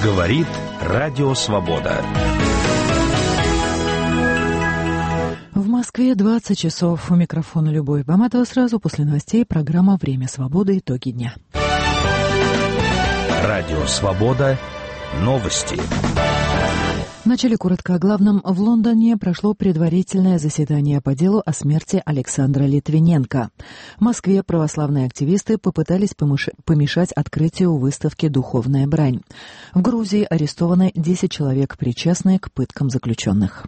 Говорит Радио Свобода. В Москве 20 часов. У микрофона Любовь Баматова. Сразу после новостей программа «Время свободы. Итоги дня». Радио Свобода. Новости. Вначале коротко о главном. В Лондоне прошло предварительное заседание по делу о смерти Александра Литвиненко. В Москве православные активисты попытались помешать открытию выставки «Духовная брань». В Грузии арестованы 10 человек, причастные к пыткам заключенных.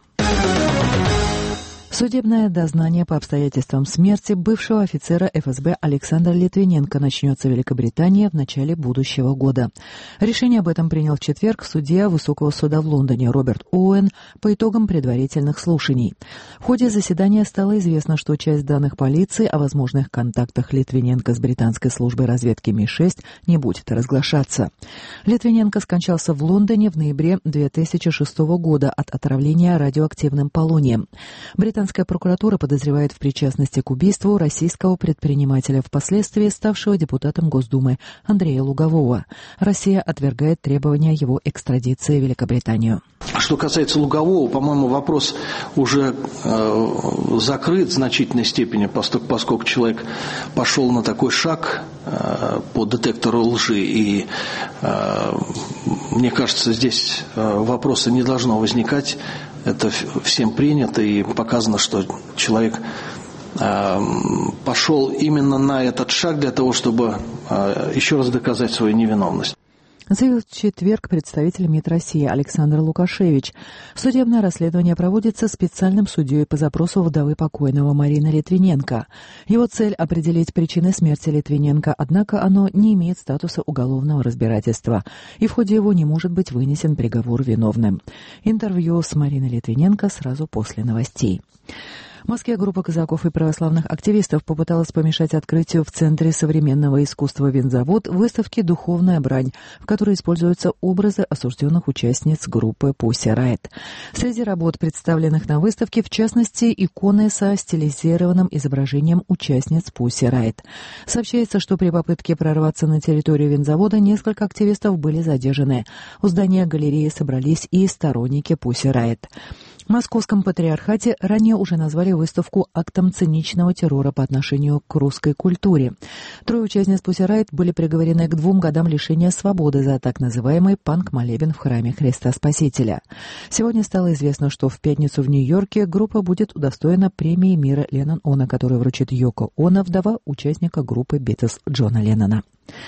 Судебное дознание по обстоятельствам смерти бывшего офицера ФСБ Александра Литвиненко начнется в Великобритании в начале будущего года. Решение об этом принял в четверг судья Высокого суда в Лондоне Роберт Оуэн по итогам предварительных слушаний. В ходе заседания стало известно, что часть данных полиции о возможных контактах Литвиненко с британской службой разведки Ми-6 не будет разглашаться. Литвиненко скончался в Лондоне в ноябре 2006 года от отравления радиоактивным полонием. Британская прокуратура подозревает в причастности к убийству российского предпринимателя, впоследствии ставшего депутатом Госдумы Андрея Лугового. Россия отвергает требования его экстрадиции в Великобританию. Что касается Лугового, по-моему, вопрос уже закрыт в значительной степени, поскольку человек пошел на такой шаг по детектору лжи. И мне кажется, здесь вопроса не должно возникать. Это всем принято, и показано, что человек пошел именно на этот шаг для того, чтобы еще раз доказать свою невиновность. Заявил в четверг представитель МИД России Александр Лукашевич. Судебное расследование проводится специальным судьей по запросу вдовы покойного Марины Литвиненко. Его цель – определить причины смерти Литвиненко, однако оно не имеет статуса уголовного разбирательства, и в ходе его не может быть вынесен приговор виновным. Интервью с Мариной Литвиненко сразу после новостей. В Москве группа казаков и православных активистов попыталась помешать открытию в Центре современного искусства «Винзавод» выставки «Духовная брань», в которой используются образы осужденных участниц группы Pussy Riot. Среди работ, представленных на выставке, в частности, иконы со стилизированным изображением участниц Pussy Riot. Сообщается, что при попытке прорваться на территорию Винзавода несколько активистов были задержаны. У здания галереи собрались и сторонники Pussy Riot. В Московском патриархате ранее уже назвали выставку актом циничного террора по отношению к русской культуре. 3 участниц Pussy Riot были приговорены к 2 годам лишения свободы за так называемый панк-молебен в храме Христа Спасителя. Сегодня стало известно, что в пятницу в Нью-Йорке группа будет удостоена премии мира Леннон Оно, которую вручит Йоко Оно, вдова участника группы Битлз Джона Леннона.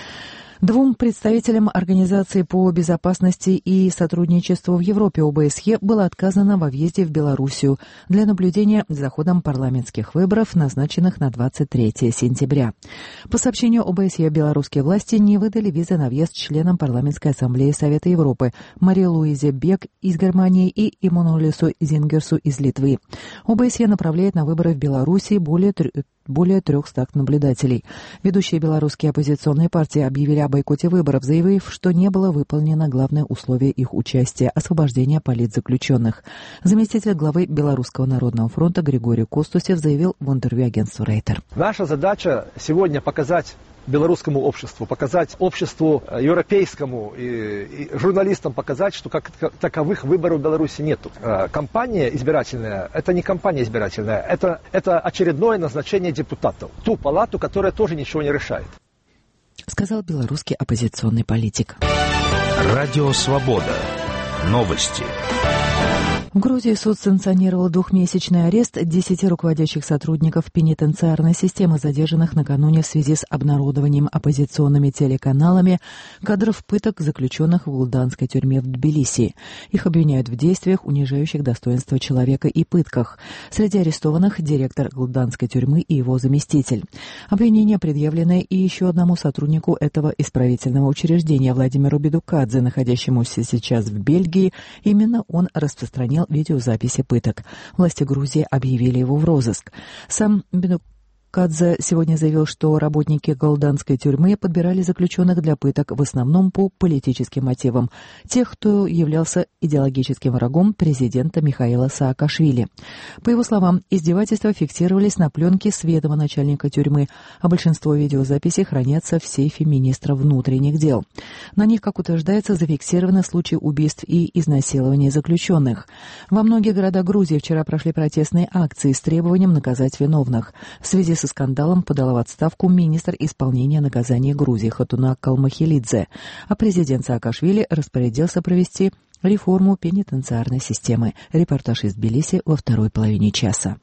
2 представителям Организации по безопасности и сотрудничеству в Европе ОБСЕ было отказано во въезде в Белоруссию для наблюдения за ходом парламентских выборов, назначенных на 23 сентября. По сообщению ОБСЕ, белорусские власти не выдали визы на въезд членам Парламентской ассамблеи Совета Европы Марии-Луизе Бек из Германии и Иммануэлю Зингерсу из Литвы. ОБСЕ направляет на выборы в Белоруссии более 300 наблюдателей. Ведущие белорусские оппозиционные партии объявили о бойкоте выборов, заявив, что не было выполнено главное условие их участия – освобождение политзаключенных. Заместитель главы Белорусского народного фронта Григорий Костусев заявил в интервью агентству Рейтер. Наша задача сегодня показать белорусскому обществу, показать обществу европейскому и журналистам показать, что как таковых выборов в Беларуси нету. Кампания избирательная – это не кампания избирательная, это очередное назначение депутатов. Ту палату, которая тоже ничего не решает. Сказал белорусский оппозиционный политик. Радио Свобода. Новости. В Грузии суд санкционировал 2-месячный арест 10 руководящих сотрудников пенитенциарной системы, задержанных накануне в связи с обнародованием оппозиционными телеканалами кадров пыток заключенных в гулданской тюрьме в Тбилиси. Их обвиняют в действиях, унижающих достоинство человека, и пытках. Среди арестованных директор гулданской тюрьмы и его заместитель. Обвинения предъявлены и еще одному сотруднику этого исправительного учреждения Владимиру Бедукадзе, находящемуся сейчас в Бельгии. Именно он распространил видеозаписи пыток. Власти Грузии объявили его в розыск. Сам Кадзе сегодня заявил, что работники голданской тюрьмы подбирали заключенных для пыток в основном по политическим мотивам, тех, кто являлся идеологическим врагом президента Михаила Саакашвили. По его словам, издевательства фиксировались на пленке с ведома начальника тюрьмы, а большинство видеозаписей хранятся в сейфе министра внутренних дел. На них, как утверждается, зафиксированы случаи убийств и изнасилования заключенных. Во многих городах Грузии вчера прошли протестные акции с требованием наказать виновных. В связи со скандалом подала в отставку министр исполнения наказания Грузии Хатунак Калмахилидзе, а президент Саакашвили распорядился провести реформу пенитенциарной системы. Репортаж из Тбилиси во второй половине часа.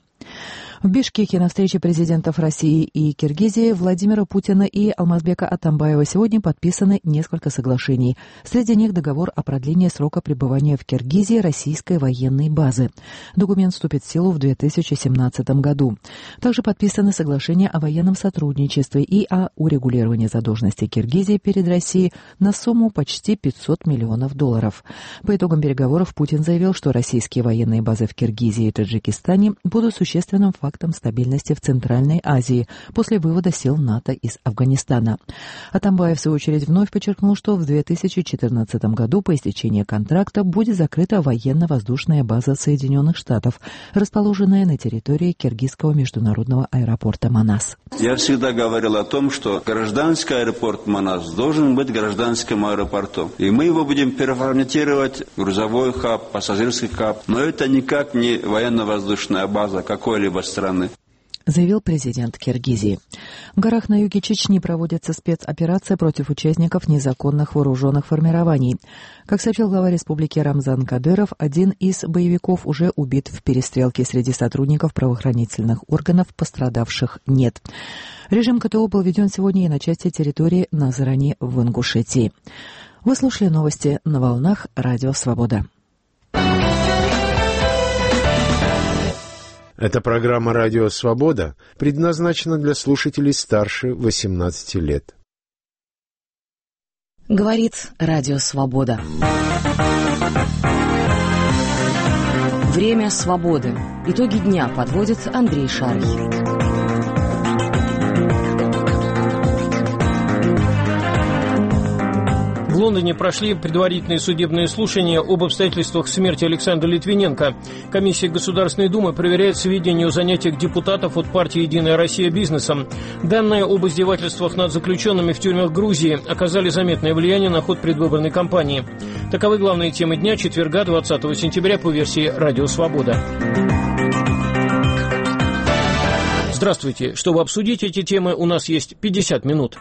В Бишкеке на встрече президентов России и Киргизии Владимира Путина и Алмазбека Атамбаева сегодня подписаны несколько соглашений. Среди них договор о продлении срока пребывания в Киргизии российской военной базы. Документ вступит в силу в 2017 году. Также подписаны соглашения о военном сотрудничестве и о урегулировании задолженности Киргизии перед Россией на сумму почти $500 миллионов. По итогам переговоров Путин заявил, что российские военные базы в Киргизии и Таджикистане будут существенным фактором стабильности в Центральной Азии после вывода сил НАТО из Афганистана. Атамбаев, в свою очередь, вновь подчеркнул, что в 2014 году по истечении контракта будет закрыта военно-воздушная база Соединенных Штатов, расположенная на территории киргизского международного аэропорта Манас. Я всегда говорил о том, что гражданский аэропорт Манас должен быть гражданским аэропортом. И мы его будем переформатировать в грузовой хаб, пассажирский хаб. Но это никак не военно-воздушная база какой-либо страны, заявил президент Киргизии. В горах на юге Чечни проводится спецоперация против участников незаконных вооруженных формирований. Как сообщил глава республики Рамзан Кадыров, один из боевиков уже убит в перестрелке. Среди сотрудников правоохранительных органов пострадавших нет. Режим КТО был введен сегодня и на части территории Назрани в Ингушетии. Вы слушали новости на волнах Радио Свобода. Эта программа «Радио Свобода» предназначена для слушателей старше 18 лет. Говорит Радио Свобода. Время свободы. Итоги дня подводит Андрей Шарий. В Лондоне прошли предварительные судебные слушания об обстоятельствах смерти Александра Литвиненко. Комиссия Государственной Думы проверяет сведения о занятиях депутатов от партии «Единая Россия» бизнесом. Данные об издевательствах над заключенными в тюрьмах Грузии оказали заметное влияние на ход предвыборной кампании. Таковы главные темы дня четверга, 20 сентября по версии «Радио Свобода». Здравствуйте. Чтобы обсудить эти темы, у нас есть 50 минут.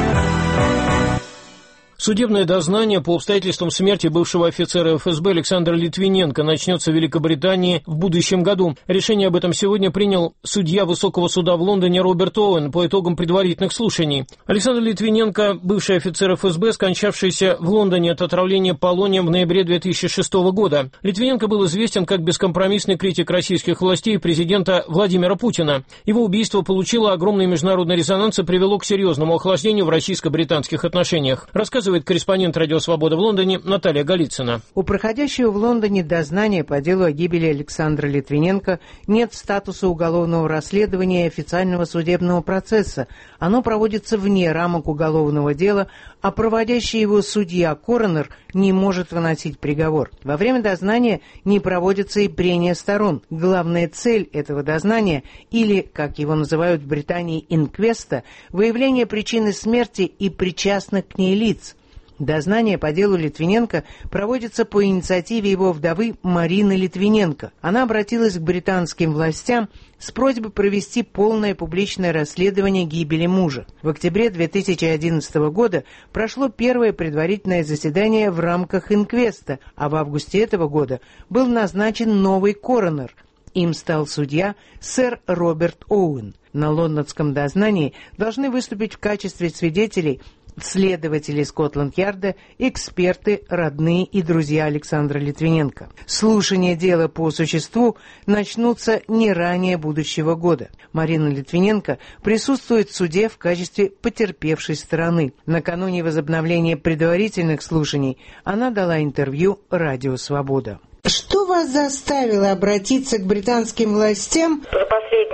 Судебное дознание по обстоятельствам смерти бывшего офицера ФСБ Александра Литвиненко начнется в Великобритании в будущем году. Решение об этом сегодня принял судья Высокого суда в Лондоне Роберт Оуэн по итогам предварительных слушаний. Александр Литвиненко, бывший офицер ФСБ, скончавшийся в Лондоне от отравления полонием в ноябре 2006 года. Литвиненко был известен как бескомпромиссный критик российских властей и президента Владимира Путина. Его убийство получило огромный международный резонанс и привело к серьезному охлаждению в российско-британских отношениях. Рассказывает корреспондент «Радио Свобода» в Лондоне Наталья Голицына. У проходящего в Лондоне дознания по делу о гибели Александра Литвиненко нет статуса уголовного расследования и официального судебного процесса. Оно проводится вне рамок уголовного дела, а проводящий его судья-коронер не может выносить приговор. Во время дознания не проводятся и прения сторон. Главная цель этого дознания, или, как его называют в Британии, инквеста, выявление причины смерти и причастных к ней лиц. Дознание по делу Литвиненко проводится по инициативе его вдовы Марины Литвиненко. Она обратилась к британским властям с просьбой провести полное публичное расследование гибели мужа. В октябре 2011 года прошло первое предварительное заседание в рамках инквеста, а в августе этого года был назначен новый коронер. Им стал судья сэр Роберт Оуэн. На лондонском дознании должны выступить в качестве свидетелей следователи Скотланд-Ярда, эксперты, родные и друзья Александра Литвиненко. Слушания дела по существу начнутся не ранее будущего года. Марина Литвиненко присутствует в суде в качестве потерпевшей стороны. Накануне возобновления предварительных слушаний она дала интервью «Радио Свобода». Что вас заставило обратиться к британским властям? За последние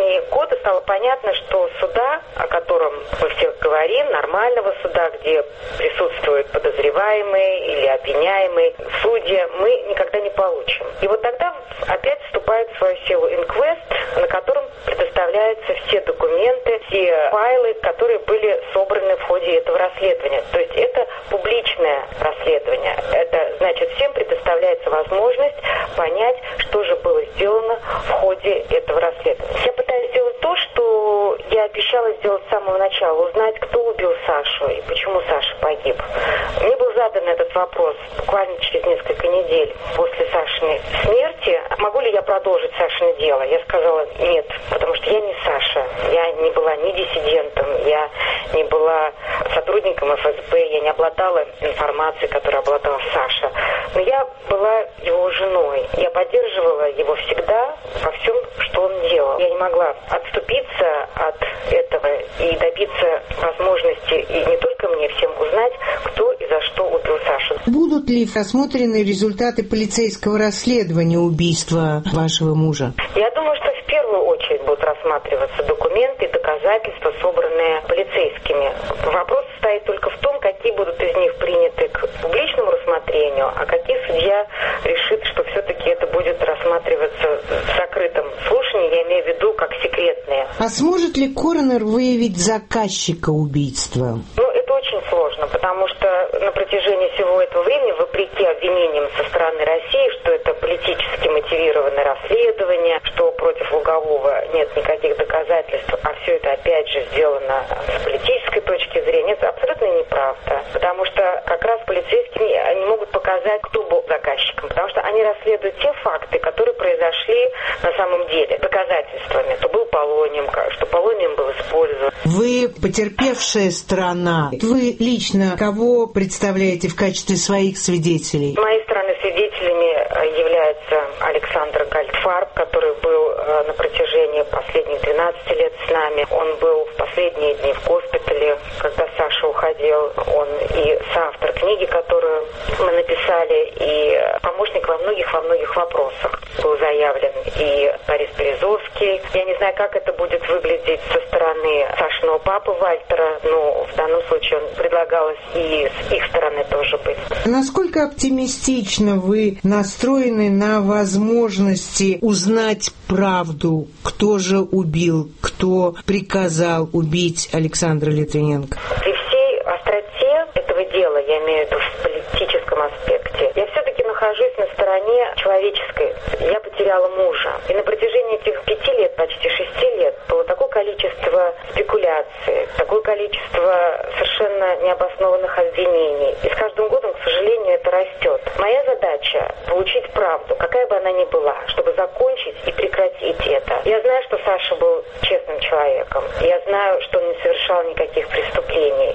течение года стало понятно, что суда, о котором мы все говорим, нормального суда, где присутствуют подозреваемые или обвиняемые, судьи, мы никогда не получим. И вот тогда опять вступает в свою силу инквест, на котором предоставляются все документы, все файлы, которые были собраны в ходе этого расследования. То есть это публичное расследование. Это значит, всем предоставляется возможность понять, что же было сделано в ходе этого расследования. Я пытаюсь сделать то, что я обещала сделать с самого начала, узнать, кто убил Сашу и почему Саша погиб. Мне был задан этот вопрос буквально через несколько недель после Сашиной смерти. Могу ли я продолжить Сашино дело? Я сказала нет, потому что я не Саша. Я не была ни диссидентом, я не была сотрудником ФСБ, я не обладала информацией, которую обладала Саша. Но я была его женой. Я поддерживала его всегда во всем, что он делал. Я не могла отступиться от этого и добиться возможности, и не только мне, всем узнать, кто и за что убил Сашу. Будут ли рассмотрены результаты полицейского расследования убийства вашего мужа? Я думаю, что в первую очередь будут рассматриваться документы и доказательства, собранные полицейскими. Вопрос состоит только в том, какие будут из них приняты к публичному рассмотрению, а какие судья решит, что все-таки это будет рассматриваться в закрытом слушании, я имею в виду как секретные. А сможет ли коронер выявить заказчика убийства? Это очень сложно, потому что на протяжении всего этого времени, вопреки обвинениям со стороны России, что это политически мотивированное расследование, что против Лугового нет никаких доказательств, а все это опять же сделано с политической точки зрения, это абсолютно неправда. Потому что как раз полицейские они могут показать, кто был заказчиком, потому что они расследуют те факты, которые произошли на самом деле доказательствами, что был полониум, что полониум был использован. Вы потерпевшая сторона. Вы лично кого представляете в качестве своих свидетелей? С моей стороны свидетелями является Александр Гальдфарб, который был на протяжении последних 12 лет с нами. Он был в последние дни в госпитале, когда Саша уходил. Он и соавтор книги, которую мы написали, и помощник во многих вопросах был заявлен. И Борис Березовский. Я не знаю, как это будет выглядеть со стороны Сашиного папы Вальтера, но в данном случае он предлагалось и с их стороны тоже быть. Насколько оптимистично вы настроены на возможности узнать правду, кто же убил, кто приказал убить Александра Литвиненко? При всей остроте этого дела, я имею в виду в политическом аспекте, я все-таки нахожусь на стороне человеческой. Я потеряла мужа. И на протяжении этих 5 лет, почти 6 лет, было такое количество спекуляций, такое количество совершенно необоснованных обвинений. И с каждым годом, к сожалению, это растет. Моя задача – получить правду, какая бы она ни была, чтобы закончить и прекратить это. Я знаю, что Саша был честным человеком. Я знаю, что он не совершал никаких преступлений.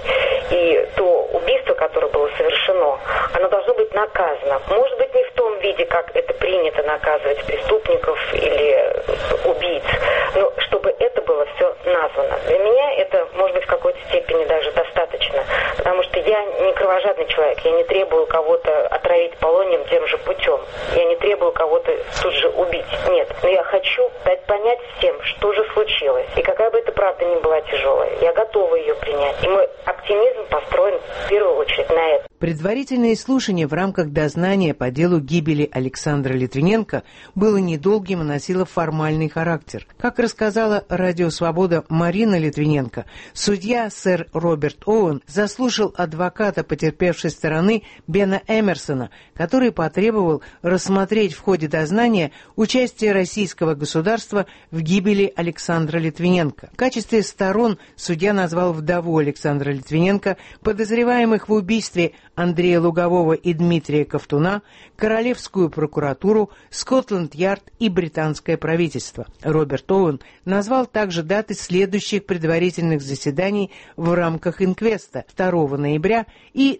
И то убийство, которое было совершено, оно должно быть наказано. Может быть, не в том виде, как это принято наказывать преступников или убийц, но чтобы это было все названо. Для меня это, может быть, в какой-то степени даже достаточно, потому что я не кровожадный человек, я не требую кого-то отравить полонием тем же путем, я не требую кого-то тут же убить, нет. Но я хочу дать понять всем, что же случилось, и какая бы эта правда ни была тяжелая, я готова ее принять, и мой оптимизм построен в первую очередь на это. Предварительное слушание в рамках дознания по делу гибели Александра Литвиненко было недолгим и носило формальный характер. Как рассказала «Радио Свобода» Марина Литвиненко, судья сэр Роберт Оуэн заслушал адвоката потерпевшей стороны Бена Эмерсона, который потребовал рассмотреть в ходе дознания участие российского государства в гибели Александра Литвиненко. В качестве сторон судья назвал вдову Александра Литвиненко, подозреваемых в убийстве Андрея Лугового и Дмитрия Ковтуна, Королевскую прокуратуру, Скотланд-Ярд и британское правительство. Роберт Оуэн назвал также даты следующих предварительных заседаний в рамках инквеста 2 ноября и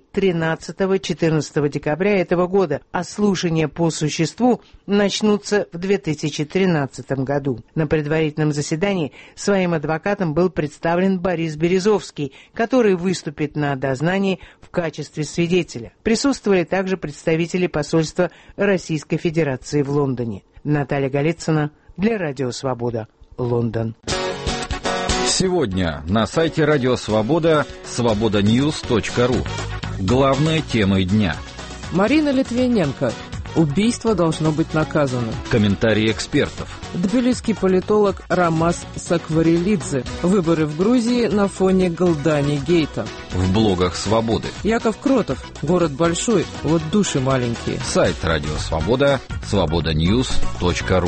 13-14 декабря этого года, а слушания по существу начнутся в 2013 году. На предварительном заседании своим адвокатом был представлен Борис Березовский, который выступит на дознании в качестве свидетеля. Присутствовали также представители посольства Российской Федерации в Лондоне. Наталья Голицына для «Радио Свобода». Лондон. Сегодня на сайте Радио Свобода свободаnews.ру. Главные темы дня. Марина Литвиненко. Убийство должно быть наказано. Комментарии экспертов. Тбилисский политолог Рамаз Сакварелидзе. Выборы в Грузии на фоне Голдани-гейта. В блогах Свободы. Яков Кротов. Город большой, вот души маленькие. Сайт Радио Свобода свободаnews.ру.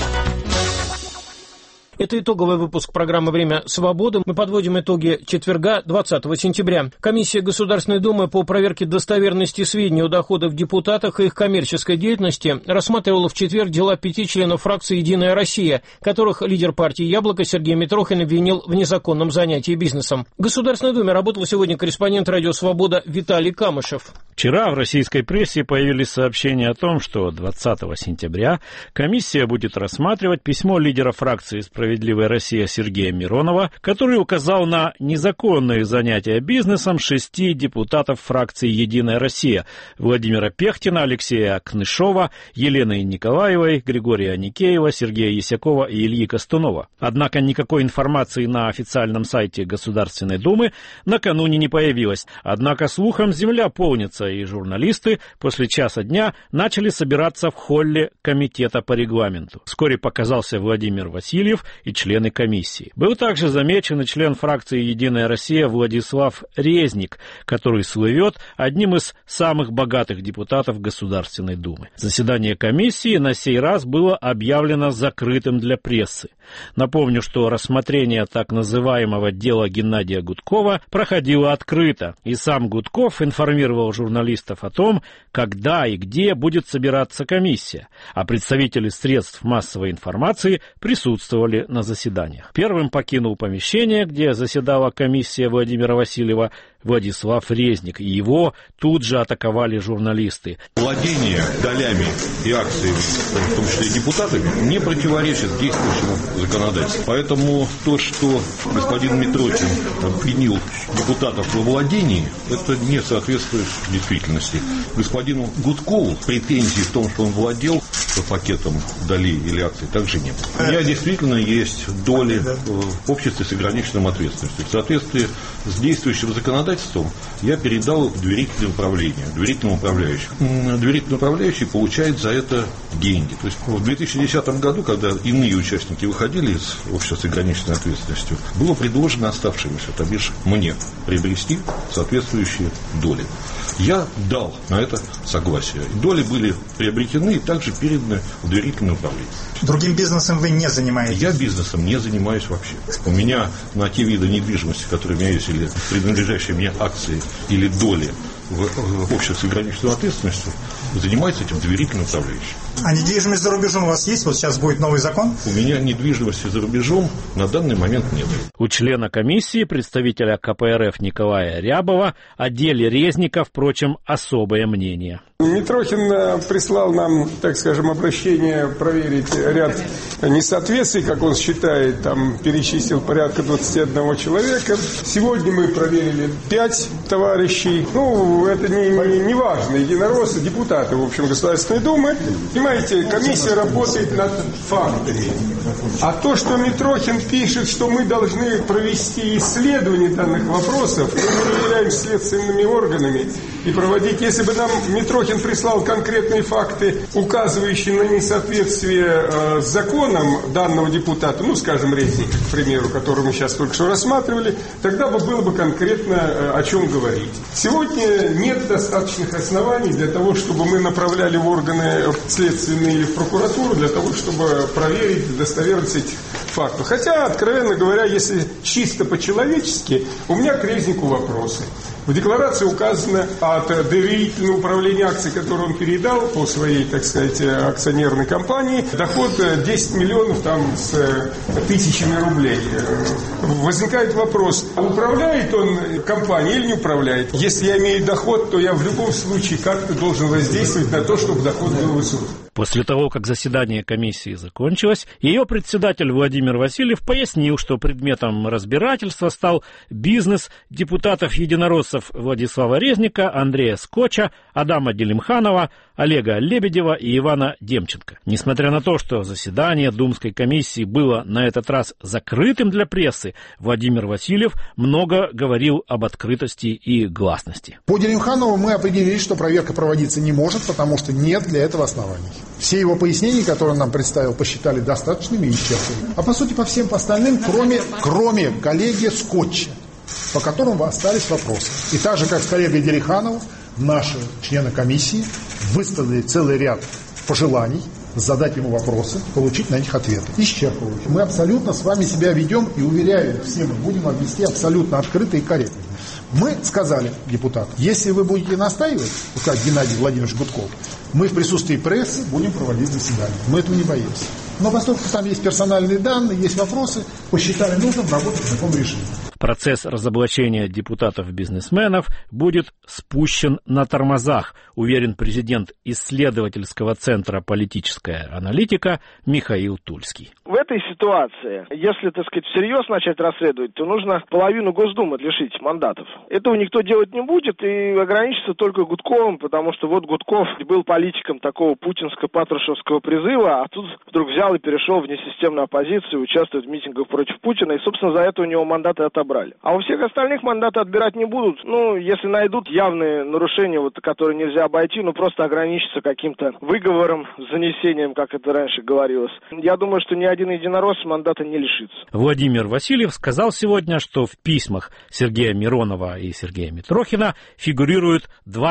Это итоговый выпуск программы «Время свободы». Мы подводим итоги четверга, 20 сентября. Комиссия Государственной Думы по проверке достоверности сведений о доходах депутатов и их коммерческой деятельности рассматривала в четверг дела 5 членов фракции «Единая Россия», которых лидер партии «Яблоко» Сергей Митрохин обвинил в незаконном занятии бизнесом. В Государственной Думе работал сегодня корреспондент «Радио Свобода» Виталий Камышев. Вчера в российской прессе появились сообщения о том, что 20 сентября комиссия будет рассматривать письмо лидера фракции «Справедливая Россия» Сергея Миронова, который указал на незаконные занятия бизнесом 6 депутатов фракции «Единая Россия» Владимира Пехтина, Алексея Кнышова, Елены Николаевой, Григория Аникеева, Сергея Есякова и Ильи Костунова. Однако никакой информации на официальном сайте Государственной Думы накануне не появилось. Однако слухом земля полнится, и журналисты после часа дня начали собираться в холле комитета по регламенту. Вскоре показался Владимир Васильев и члены комиссии. Был также замечен и член фракции «Единая Россия» Владислав Резник, который слывет одним из самых богатых депутатов Государственной Думы. Заседание комиссии на сей раз было объявлено закрытым для прессы. Напомню, что рассмотрение так называемого дела Геннадия Гудкова проходило открыто, и сам Гудков информировал журналистов о том, когда и где будет собираться комиссия, а представители средств массовой информации присутствовали на заседаниях. Первым покинул помещение, где заседала комиссия Владимира Васильева, Владислав Резник, и его тут же атаковали журналисты. Владение долями и акциями, в том числе и депутатами, не противоречит действующему законодательству. Поэтому то, что господин Митрохин обвинил депутатов во владении, это не соответствует действительности. Господину Гудкову претензий в том, что он владел пакетом долей или акций, также нет. У меня действительно есть доли в обществе с ограниченным ответственностью. В соответствии с действующим законодательством я передал в доверительное управление, доверительному управляющему. Доверительный управляющий получает за это деньги. То есть в 2010 году, когда иные участники выходили из общества с ограниченной ответственностью, было предложено оставшимся, то бишь мне, приобрести соответствующие доли. Я дал на это согласие. Доли были приобретены и также переданы в доверительное управление. Другим бизнесом вы не занимаетесь? Я бизнесом не занимаюсь вообще. У меня на те виды недвижимости, которые у меня есть, или принадлежащие мне акции, или доли в обществе с ограниченной ответственностью, занимается этим доверительный управляющий. А недвижимость за рубежом у вас есть? Вот сейчас будет новый закон? У меня недвижимости за рубежом на данный момент нет. У члена комиссии, представителя КПРФ Николая Рябова, о деле Резника, впрочем, особое мнение. Митрохин прислал нам, так скажем, обращение проверить ряд несоответствий, как он считает, там перечислил порядка 21 человека. Сегодня мы проверили 5 товарищей. Ну, это не важно, единороссы, депутаты, в общем, Государственной Думы. Понимаете, комиссия работает над фактами. А то, что Митрохин пишет, что мы должны провести исследование данных вопросов, мы проверяем следственными органами и проводить, если бы нам Митрохин прислал конкретные факты, указывающие на несоответствие с законом данного депутата, ну, скажем, Резник, к примеру, который мы сейчас только что рассматривали, тогда бы было бы конкретно о чем говорить. Сегодня нет достаточных оснований для того, чтобы мы направляли в органы следственные или в прокуратуру, для того, чтобы проверить достоверность этих фактов. Хотя, откровенно говоря, если чисто по-человечески, у меня к Резнику вопросы. В декларации указано от доверительного управления акций, которое он передал по своей, так сказать, акционерной компании, доход 10 миллионов там с тысячами рублей. Возникает вопрос, управляет он компанией или не управляет? Если я имею доход, то я в любом случае как-то должен воздействовать на то, чтобы доход был высокий. После того, как заседание комиссии закончилось, ее председатель Владимир Васильев пояснил, что предметом разбирательства стал бизнес депутатов-единороссов Владислава Резника, Андрея Скотча, Адама Делимханова, Олега Лебедева и Ивана Демченко. Несмотря на то, что заседание Думской комиссии было на этот раз закрытым для прессы, Владимир Васильев много говорил об открытости и гласности. По Делимханову мы определили, что проверка проводиться не может, потому что нет для этого оснований. Все его пояснения, которые он нам представил, посчитали достаточными и исчерпывающими. А по сути по всем остальным, кроме коллеги Скотча, по которым остались вопросы. И так же, как с коллегой Делимхановым, наши члены комиссии выставили целый ряд пожеланий, задать ему вопросы, получить на них ответы. Исчерпывающие. Мы абсолютно с вами себя ведем и уверяю, все мы будем вести абсолютно открыто и корректно. Мы сказали депутатам, если вы будете настаивать, как Геннадий Владимирович Гудков, мы в присутствии прессы будем проводить заседание. Мы этого не боимся. Но поскольку там есть персональные данные, есть вопросы, посчитали нужным работать в таком режиме. Процесс разоблачения депутатов-бизнесменов будет спущен на тормозах, уверен президент исследовательского центра «Политическая аналитика» Михаил Тульский. В этой ситуации, если, так сказать, всерьез начать расследовать, то нужно половину Госдумы лишить мандатов. Этого никто делать не будет и ограничится только Гудковым, потому что вот Гудков был политиком такого путинско-патрушевского призыва, а тут вдруг взял и перешел в несистемную оппозицию, участвует в митингах против Путина, и, собственно, за это у него мандаты отобрали. А у всех остальных мандаты отбирать не будут. Если найдут явные нарушения, которые нельзя обойти, просто ограничиться каким-то выговором, занесением, как это раньше говорилось. Я думаю, что ни один единорос мандата не лишится. Владимир Васильев сказал сегодня, что в письмах Сергея Миронова и Сергея Митрохина фигурируют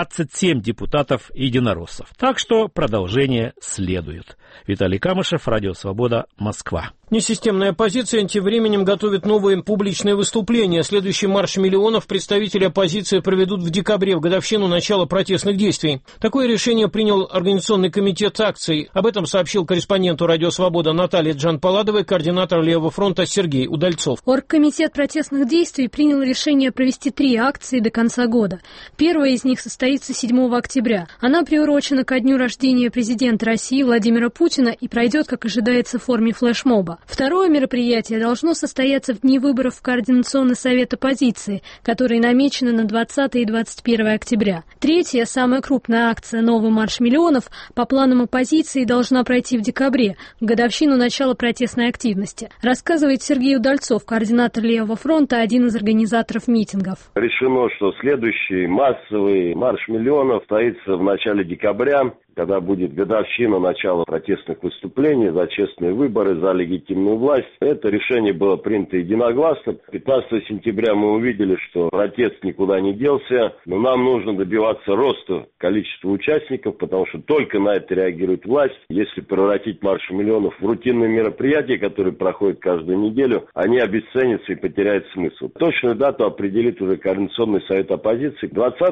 27 депутатов-единороссов. Так что продолжение следует. Виталий Камышев, Радио Свобода, Москва. Несистемная оппозиция тем временем готовит новые публичные выступления. Следующий марш миллионов представители оппозиции проведут в декабре, в годовщину начала протестных действий. Такое решение принял Организационный комитет акций. Об этом сообщил корреспонденту Радио Свобода Наталья Джанпаладовой координатор Левого фронта Сергей Удальцов. Оргкомитет протестных действий принял решение провести 3 акции до конца года. Первая из них состоится 7 октября. Она приурочена ко дню рождения президента России Владимира Путина и пройдет, как ожидается, в форме флешмоба. Второе мероприятие должно состояться в дни выборов в Координационный совет оппозиции, которые намечены на 20 и 21 октября. Третья, самая крупная акция «Новый марш миллионов» по планам оппозиции должна пройти в декабре, в годовщину начала протестной активности. Рассказывает Сергей Удальцов, координатор Левого фронта, один из организаторов митингов. Решено, что следующий массовый марш миллионов состоится в начале декабря, когда будет годовщина начала протестных выступлений за честные выборы, за легитимную власть. Это решение было принято единогласно. 15 сентября мы увидели, что протест никуда не делся, но нам нужно добиваться роста количества участников, потому что только на это реагирует власть. Если превратить марш миллионов в рутинные мероприятия, которые проходят каждую неделю, они обесценятся и потеряют смысл. Точную дату определит уже Координационный совет оппозиции.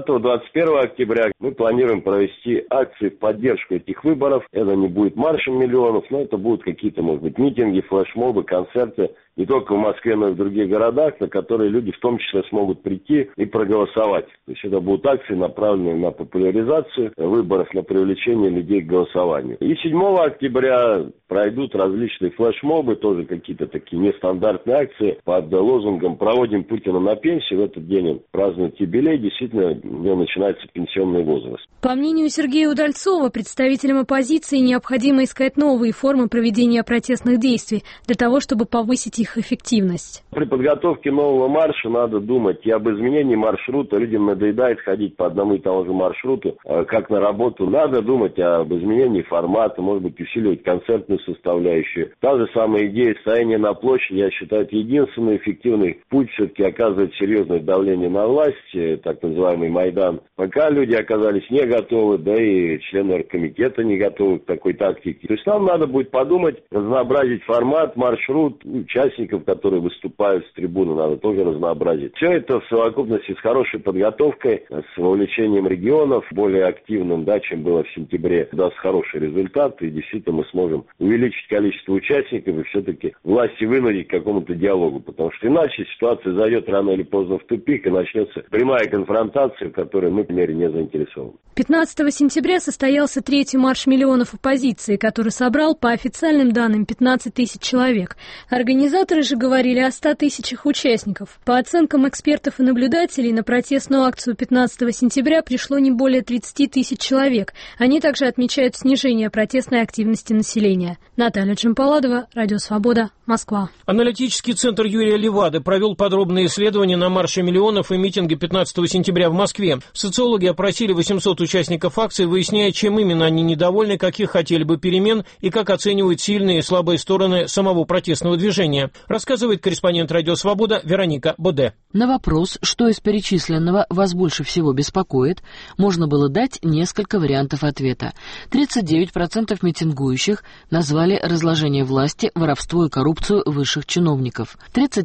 20-21 октября мы планируем провести акции в поддержку этих выборов. Это не будет маршем миллионов, но это будут какие-то, может быть, митинги, флешмобы, концерты, не только в Москве, но и в других городах, на которые люди в том числе смогут прийти и проголосовать. То есть это будут акции, направленные на популяризацию выборов, на привлечение людей к голосованию. И 7 октября пройдут различные флешмобы, тоже какие-то такие нестандартные акции под лозунгом «Проводим Путина на пенсию». В этот день он празднует юбилей, действительно, у него начинается пенсионный возраст. По мнению Сергея Удальцова, представителям оппозиции необходимо искать новые формы проведения протестных действий для того, чтобы повысить их эффективность. При подготовке нового марша надо думать и об изменении маршрута. Людям надоедает ходить по одному и тому же маршруту, как на работу. Надо думать об изменении формата, может быть, усиливать концертную составляющую. Та же самая идея стояния на площади, я считаю, это единственный эффективный путь все-таки оказывать серьезное давление на власть, так называемый Майдан. Пока люди оказались не готовы, да и члены оргкомитета не готовы к такой тактике. То есть нам надо будет подумать, разнообразить формат, маршрут, участников, участников, которые выступают с трибуны, надо тоже разнообразить. Все это в совокупности с хорошей подготовкой, с вовлечением регионов, более активным, да, чем было в сентябре, даст хороший результат, и действительно мы сможем увеличить количество участников и все-таки власти вынудить к какому-то диалогу, потому что иначе ситуация зайдет рано или поздно в тупик и начнется прямая конфронтация, в которой мы, в мере, не заинтересованы. 15 сентября состоялся третий марш миллионов оппозиции, который собрал, по официальным данным, 15 тысяч человек. Организаторы же говорили о 100 тысячах участников. По оценкам экспертов и наблюдателей, на протестную акцию 15 сентября пришло не более 30 тысяч человек. Они также отмечают снижение протестной активности населения. Наталья Джампаладова, Радио Свобода, Москва. Аналитический центр Юрия Левады провел подробное исследование на марше миллионов и митинге 15 сентября в Москве. Социологи опросили 800 участников акции, выясняя, чем именно они недовольны, каких хотели бы перемен и как оценивают сильные и слабые стороны самого протестного движения, рассказывает корреспондент Радио Свобода Вероника Боде. На вопрос, что из перечисленного вас больше всего беспокоит, можно было дать несколько вариантов ответа. 39% митингующих назвали разложение власти, воровство и коррупцию высших чиновников.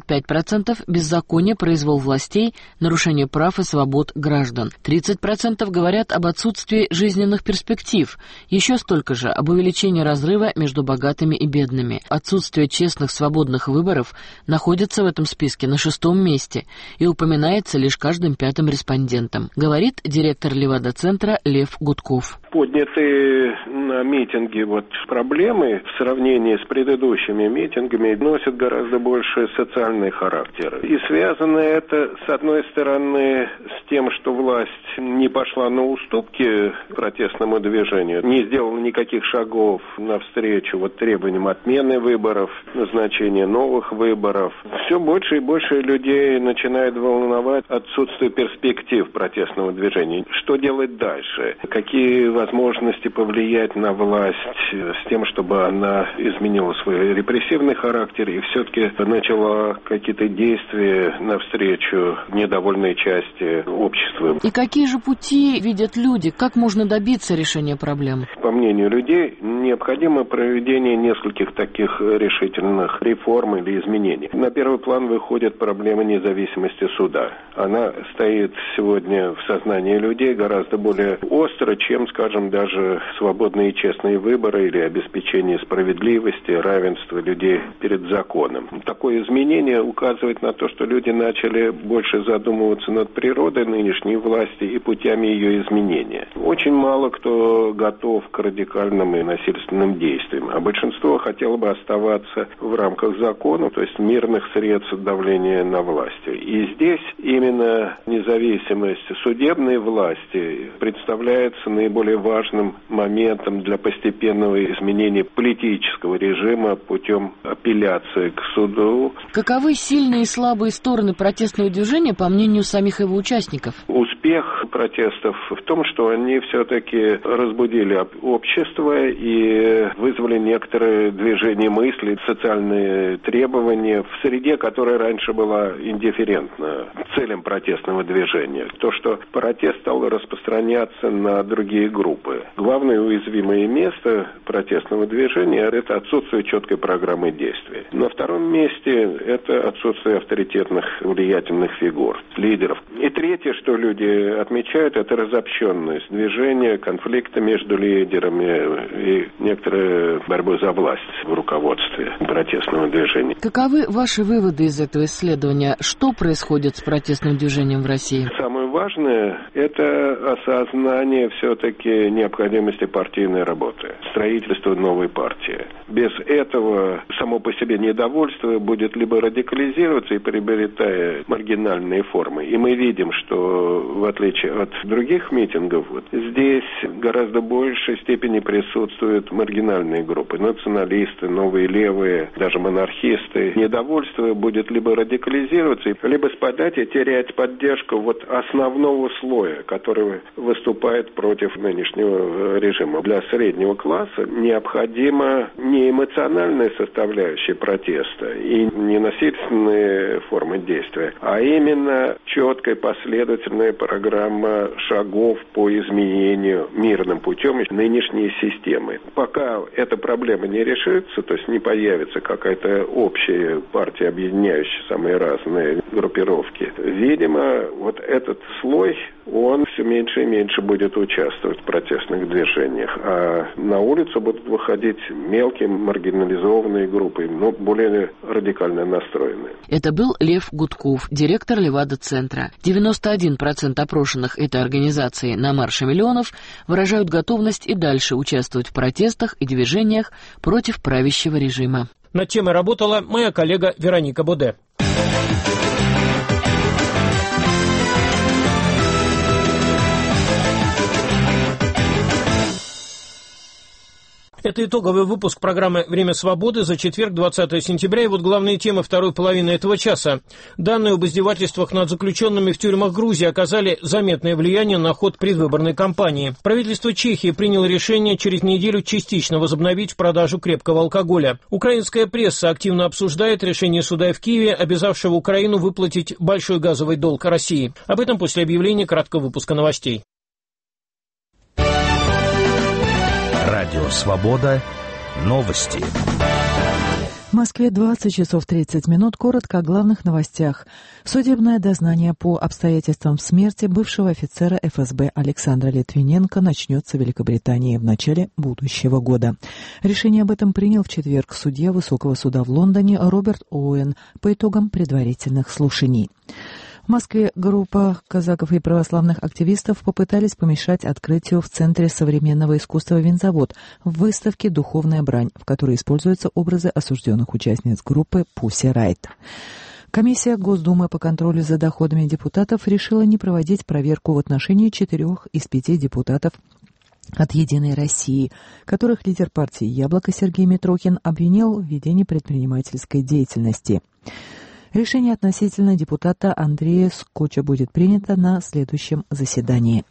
35% беззаконие, произвол властей, нарушение прав и свобод граждан. 30% говорят об отсутствии жизненных перспектив. Еще столько же об увеличении разрыва между богатыми и бедными. Отсутствие честных свободных выборов находится в этом списке на 6-м месте и упоминается лишь каждым 5-м респондентом, говорит директор Левада-центра Лев Гудков. Поднятые на митинге проблемы в сравнении с предыдущими митингами носят гораздо больше социальный характер. И связано это, с одной стороны, с тем, что власть не пошла на уступки протестному движению, не сделала никаких шагов навстречу требованиям отмены выборов, назначения новых выборов. Все больше и больше людей начинает волновать отсутствие перспектив протестного движения. Что делать дальше? Какие возможности повлиять на власть с тем, чтобы она изменила свой репрессивный характер и все-таки начала какие-то действия навстречу недовольной части общества. И какие же пути видят люди? Как можно добиться решения проблем? По мнению людей, необходимо проведение нескольких таких решительных реформ или изменений. На первый план выходит проблема независимости суда. Она стоит сегодня в сознании людей гораздо более остро, чем, скажем, даже свободные и честные выборы или обеспечение справедливости, равенства людей перед законом. Такое изменение указывает на то, что люди начали больше задумываться над природой нынешней власти и путями ее изменения. Очень мало кто готов к радикальным и насильственным действиям, а большинство хотело бы оставаться в рамках закона, то есть мирных средств давления на власть. И здесь именно независимость судебной власти представляется наиболее важным моментом для постепенного изменения политического режима путем апелляции к суду. Каковы сильные и слабые стороны протестного движения, по мнению самих его участников? Успех протестов в том, что они все-таки разбудили общество и вызвали некоторые движения мысли, социальные требования в среде, которая раньше была индифферентна целям протестного движения. То, что протест стал распространяться на другие группы. Главное уязвимое место протестного движения – это отсутствие четкой программы действий. На втором месте – это отсутствие авторитетных, влиятельных фигур, лидеров. И третье, что люди отмечают, это разобщенность движения, конфликты между лидерами и некоторая борьба за власть в руководстве протестного движения. Каковы ваши выводы из этого исследования? Что происходит с протестным движением в России? Самое важное – это осознание все-таки необходимости партийной работы, строительства новой партии. Без этого само по себе недовольство будет либо радикализироваться и приобретая маргинальные формы. И мы видим, что в отличие от других митингов, здесь гораздо большей степени присутствуют маргинальные группы, националисты, новые левые, даже монархисты. Недовольство будет либо радикализироваться, либо спадать и терять поддержку основных основного слоя, который выступает против нынешнего режима. Для среднего класса необходима не эмоциональная составляющая протеста и не насильственные формы действия, а именно четкая последовательная программа шагов по изменению мирным путем нынешней системы. Пока эта проблема не решится, то есть не появится какая-то общая партия, объединяющая самые разные группировки, видимо, вот этот слой, он все меньше и меньше будет участвовать в протестных движениях. А на улицу будут выходить мелкие маргинализованные группы, но более радикально настроенные. Это был Лев Гудков, директор Левада-центра. 91% опрошенных этой организации на марше миллионов выражают готовность и дальше участвовать в протестах и движениях против правящего режима. Над темой работала моя коллега Вероника Боде. Это итоговый выпуск программы «Время свободы» за четверг, 20 сентября. И вот главные темы второй половины этого часа. Данные об издевательствах над заключенными в тюрьмах Грузии оказали заметное влияние на ход предвыборной кампании. Правительство Чехии приняло решение через неделю частично возобновить продажу крепкого алкоголя. Украинская пресса активно обсуждает решение суда в Киеве, обязавшего Украину выплатить большой газовый долг России. Об этом после объявления краткого выпуска новостей. Радио «Свобода». Новости. В Москве 20 часов 30 минут. Коротко о главных новостях. Судебное дознание по обстоятельствам смерти бывшего офицера ФСБ Александра Литвиненко начнется в Великобритании в начале будущего года. Решение об этом принял в четверг судья Высокого суда в Лондоне Роберт Оуэн по итогам предварительных слушаний. В Москве группа казаков и православных активистов попытались помешать открытию в Центре современного искусства «Винзавод» в выставке «Духовная брань», в которой используются образы осужденных участниц группы «Пусси Райт». Комиссия Госдумы по контролю за доходами депутатов решила не проводить проверку в отношении 4 из 5 депутатов от «Единой России», которых лидер партии «Яблоко» Сергей Митрохин обвинил в ведении предпринимательской деятельности. Решение относительно депутата Андрея Скотча будет принято на следующем заседании.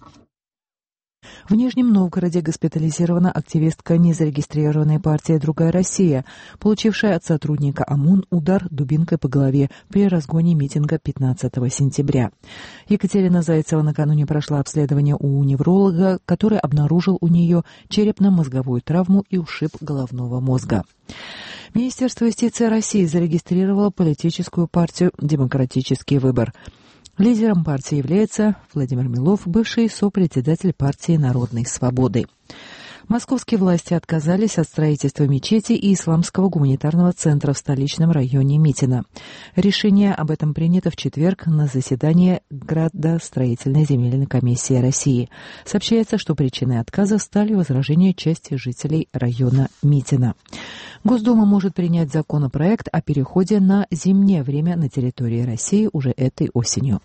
В Нижнем Новгороде госпитализирована активистка незарегистрированной партии «Другая Россия», получившая от сотрудника ОМОН удар дубинкой по голове при разгоне митинга 15 сентября. Екатерина Зайцева накануне прошла обследование у невролога, который обнаружил у нее черепно-мозговую травму и ушиб головного мозга. Министерство юстиции России зарегистрировало политическую партию «Демократический выбор». Лидером партии является Владимир Милов, бывший сопредседатель партии Народной свободы. Московские власти отказались от строительства мечети и исламского гуманитарного центра в столичном районе Митино. Решение об этом принято в четверг на заседании Градостроительной земельной комиссии России. Сообщается, что причиной отказа стали возражения части жителей района Митино. Госдума может принять законопроект о переходе на зимнее время на территории России уже этой осенью.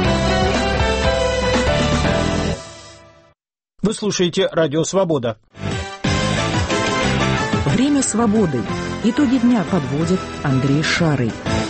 Вы слушаете «Радио Свобода». Время свободы. Итоги дня подводит Андрей Шарый.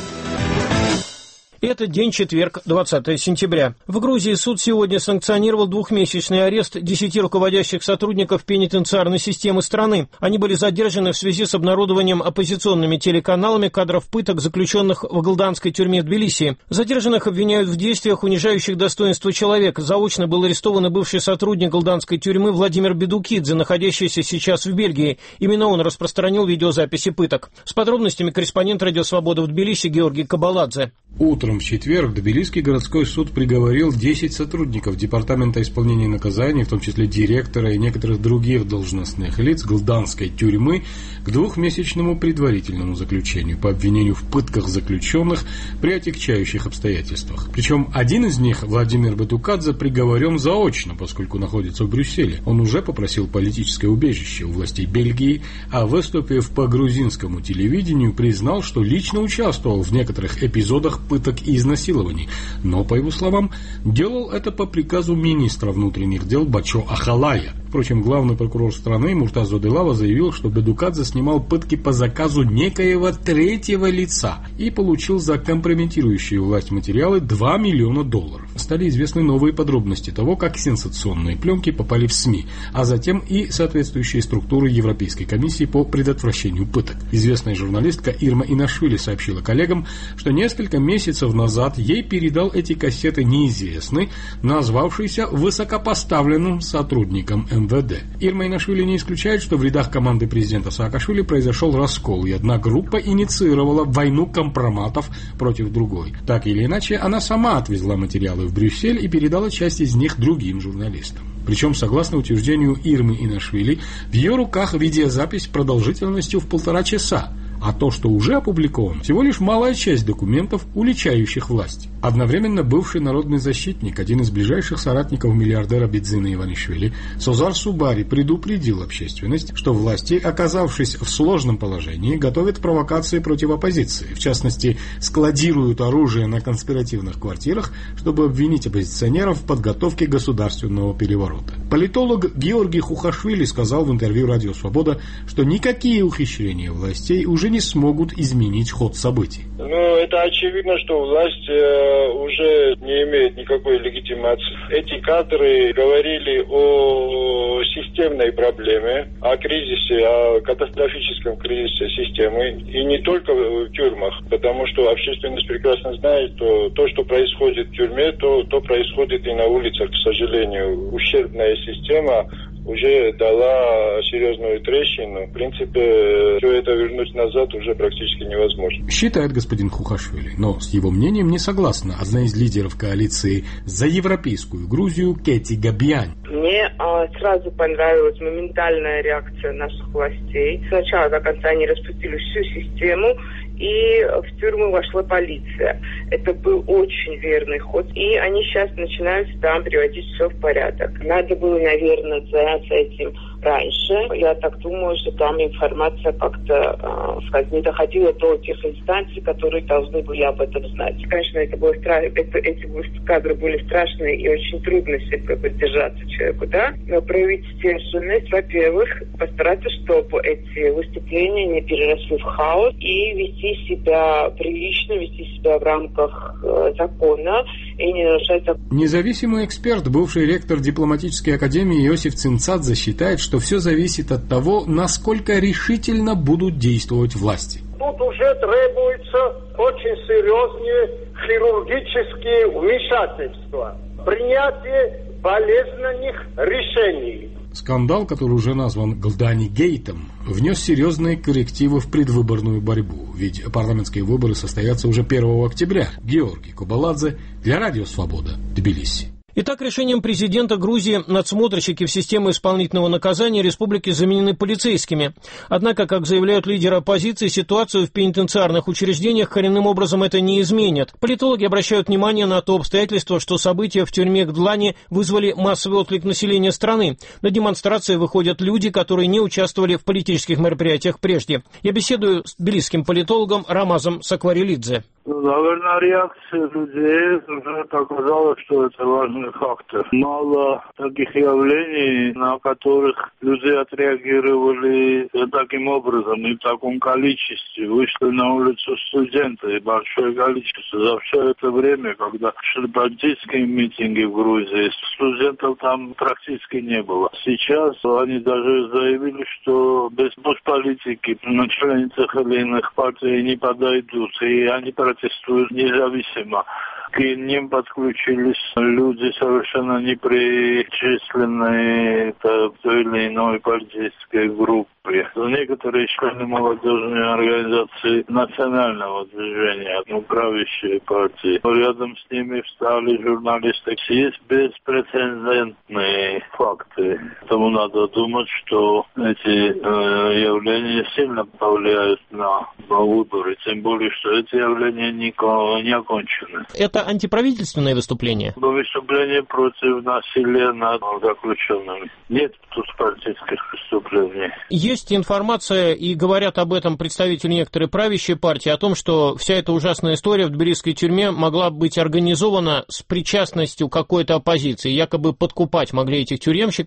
Это день четверг, 20 сентября. В Грузии суд сегодня санкционировал 2-месячный арест 10 руководящих сотрудников пенитенциарной системы страны. Они были задержаны в связи с обнародованием оппозиционными телеканалами кадров пыток заключенных в голданской тюрьме Тбилиси. Задержанных обвиняют в действиях, унижающих достоинство человека. Заочно был арестован и бывший сотрудник голданской тюрьмы Владимир Бедукидзе, находящийся сейчас в Бельгии. Именно он распространил видеозаписи пыток. С подробностями корреспондент «Радио Свобода» в Тбилиси Георгий Кабаладзе. Утром в четверг Тбилисский городской суд приговорил 10 сотрудников Департамента исполнения наказаний, в том числе директора и некоторых других должностных лиц голданской тюрьмы, к 2-месячному предварительному заключению по обвинению в пытках заключенных при отягчающих обстоятельствах. Причем один из них, Владимир Бедукидзе, приговорен заочно, поскольку находится в Брюсселе. Он уже попросил политическое убежище у властей Бельгии, а выступив по грузинскому телевидению, признал, что лично участвовал в некоторых эпизодах пыток и изнасилований, но, по его словам, делал это по приказу министра внутренних дел Бачо Ахалая. Впрочем, главный прокурор страны Муртаза Делава заявил, что Бедукадзе снимал пытки по заказу некоего третьего лица и получил за компрометирующие власть материалы $2 миллиона. Стали известны новые подробности того, как сенсационные пленки попали в СМИ, а затем и соответствующие структуры Европейской комиссии по предотвращению пыток. Известная журналистка Ирма Инашвили сообщила коллегам, что несколько месяцев назад ей передал эти кассеты неизвестный, назвавшийся высокопоставленным сотрудником МВД. Ирма Инашвили не исключает, что в рядах команды президента Саакашвили произошел раскол, и одна группа инициировала войну компроматов против другой. Так или иначе, она сама отвезла материалы в Брюссель и передала часть из них другим журналистам. Причем, согласно утверждению Ирмы Инашвили, в ее руках видеозапись продолжительностью в 1,5 часа, а то, что уже опубликовано, всего лишь малая часть документов, уличающих власть. Одновременно бывший народный защитник, один из ближайших соратников миллиардера Бидзина Иванишвили, Созар Субари, предупредил общественность, что власти, оказавшись в сложном положении, готовят провокации против оппозиции. В частности, складируют оружие на конспиративных квартирах, чтобы обвинить оппозиционеров в подготовке государственного переворота. Политолог Георгий Хухашвили сказал в интервью «Радио Свобода», что никакие ухищрения властей уже не смогут изменить ход событий. Это очевидно, что власть уже не имеет никакой легитимации. Эти кадры говорили о системной проблеме, о кризисе, о катастрофическом кризисе системы. И не только в тюрьмах, потому что общественность прекрасно знает, что то, что происходит в тюрьме, то происходит и на улицах, к сожалению. Ущербная система уже дала серьезную трещину. В принципе, все это вернуть назад уже практически невозможно. Считает господин Хухашвили, но с его мнением не согласна одна из лидеров коалиции «За европейскую Грузию» Кэти Габьянь. Мне сразу понравилась моментальная реакция наших властей. Сначала до конца они распустили всю систему, и в тюрьму вошла полиция. Это был очень верный ход. И они сейчас начинают там приводить все в порядок. Надо было, наверное, заняться этим раньше. Я так думаю, что там информация как-то не доходила до тех инстанций, которые должны были об этом знать. Конечно, эти кадры были страшные и очень трудно себе поддержаться человеку, да? Но проявить сдержанность, во-первых, постараться, чтобы эти выступления не переросли в хаос и вести себя прилично, вести себя в рамках закона и не нарушать закон. Независимый эксперт, бывший ректор дипломатической академии Иосиф Цинцадзе считает, что все зависит от того, насколько решительно будут действовать власти. Тут уже требуются очень серьезные хирургические вмешательства, принятие болезненных решений. Скандал, который уже назван Голдани-гейтом, внес серьезные коррективы в предвыборную борьбу, ведь парламентские выборы состоятся уже 1 октября. Георгий Кубаладзе для Радио Свобода, Тбилиси. Итак, решением президента Грузии надсмотрщики в систему исполнительного наказания республики заменены полицейскими. Однако, как заявляют лидеры оппозиции, ситуацию в пенитенциарных учреждениях коренным образом это не изменит. Политологи обращают внимание на то обстоятельство, что события в тюрьме Гдлани вызвали массовый отклик населения страны. На демонстрации выходят люди, которые не участвовали в политических мероприятиях прежде. Я беседую с тбилисским политологом Рамазом Сакварелидзе. Наверное, реакция людей уже показала, что это важный фактор. Мало таких явлений, на которых люди отреагировали таким образом и в таком количестве. Вышли на улицу студенты, большое количество. За все это время, когда шли политические митинги в Грузии, студентов там практически не было. Сейчас они даже заявили, что без политики члены тех или иных партий не подойдут, и они протестуют независимо. К ним подключились люди, совершенно не причисленные к той или иной политической группе. Некоторые члены молодежной организации национального движения, правящей партии. Рядом с ними встали журналисты. Есть беспрецедентные факты. Поэтому надо думать, что эти явления сильно повлияют на выборы. Тем более, что эти явления не окончены. Это антиправительственное выступление? Выступление против насилия над заключенными. Нет тут политических выступлений. Есть информация, и говорят об этом представители некоторой правящей партии, о том, что вся эта ужасная история в тбилисской тюрьме могла быть организована с причастностью какой-то оппозиции. Якобы подкупать могли этих тюремщиков для того,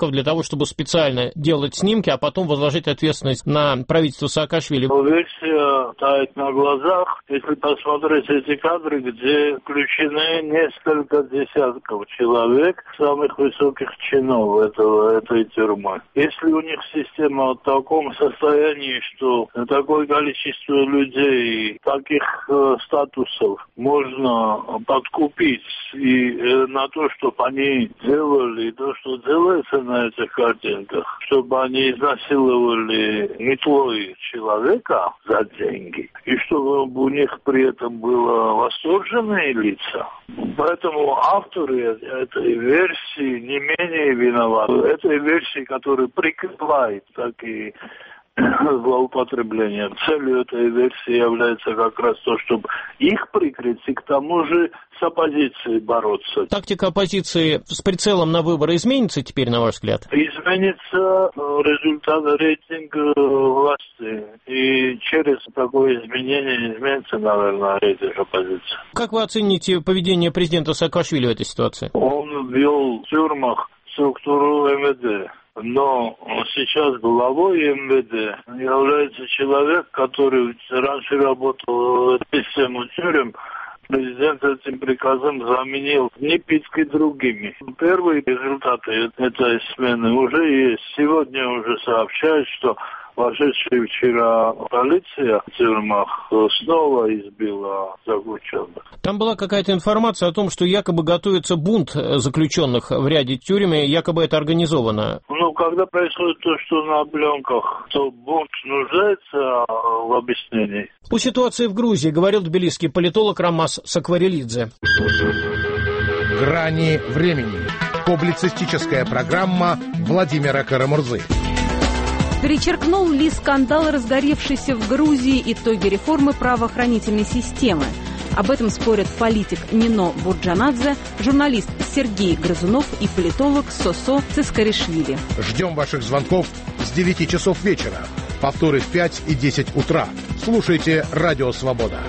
чтобы специально делать снимки, а потом возложить ответственность на правительство Саакашвили? Версия тает на глазах. Если посмотреть эти кадры, где включены несколько десятков человек, самых высоких чинов этой тюрьмы. Если у них система в таком состоянии, что такое количество людей, таких статусов можно подкупить и на то, чтобы они делали то, что делается на этих картинках, чтобы они изнасиловали метлой человека за деньги, и чтобы у них при этом было восторженные лица. Поэтому авторы этой версии не менее виноваты. Этой версии, которая прикрывает такие злоупотребления. Целью этой версии является как раз то, чтобы их прикрыть и к тому же с оппозицией бороться. Тактика оппозиции с прицелом на выборы изменится теперь, на ваш взгляд? Изменится результат рейтинга власти. И через такое изменение изменится, наверное, рейтинг оппозиции. Как вы оцените поведение президента Саакашвили в этой ситуации? Он ввел в тюрьмах структуру МВД. Но сейчас главой МВД является человек, который раньше работал в систему тюрем. Президент этим приказом заменил Липецк и другими. Первые результаты этой смены уже есть. Сегодня уже сообщают, что вошедшая вчера полиция в тюрьмах снова избила заключенных. Там была какая-то информация о том, что якобы готовится бунт заключенных в ряде тюрем, и якобы это организовано. Когда происходит то, что на пленках, то бунт нуждается в объяснении. По ситуации в Грузии говорил тбилисский политолог Рамаз Сакварелидзе. «Грани времени». Публицистическая программа Владимира Карамурзы. Перечеркнул ли скандал, разгоревшийся в Грузии, итоги реформы правоохранительной системы? Об этом спорят политик Нино Бурджанадзе, журналист Сергей Грызунов и политолог Сосо Цискаришвили. Ждем ваших звонков с 9 часов вечера. Повторы в 5 и 10 утра. Слушайте «Радио Свобода».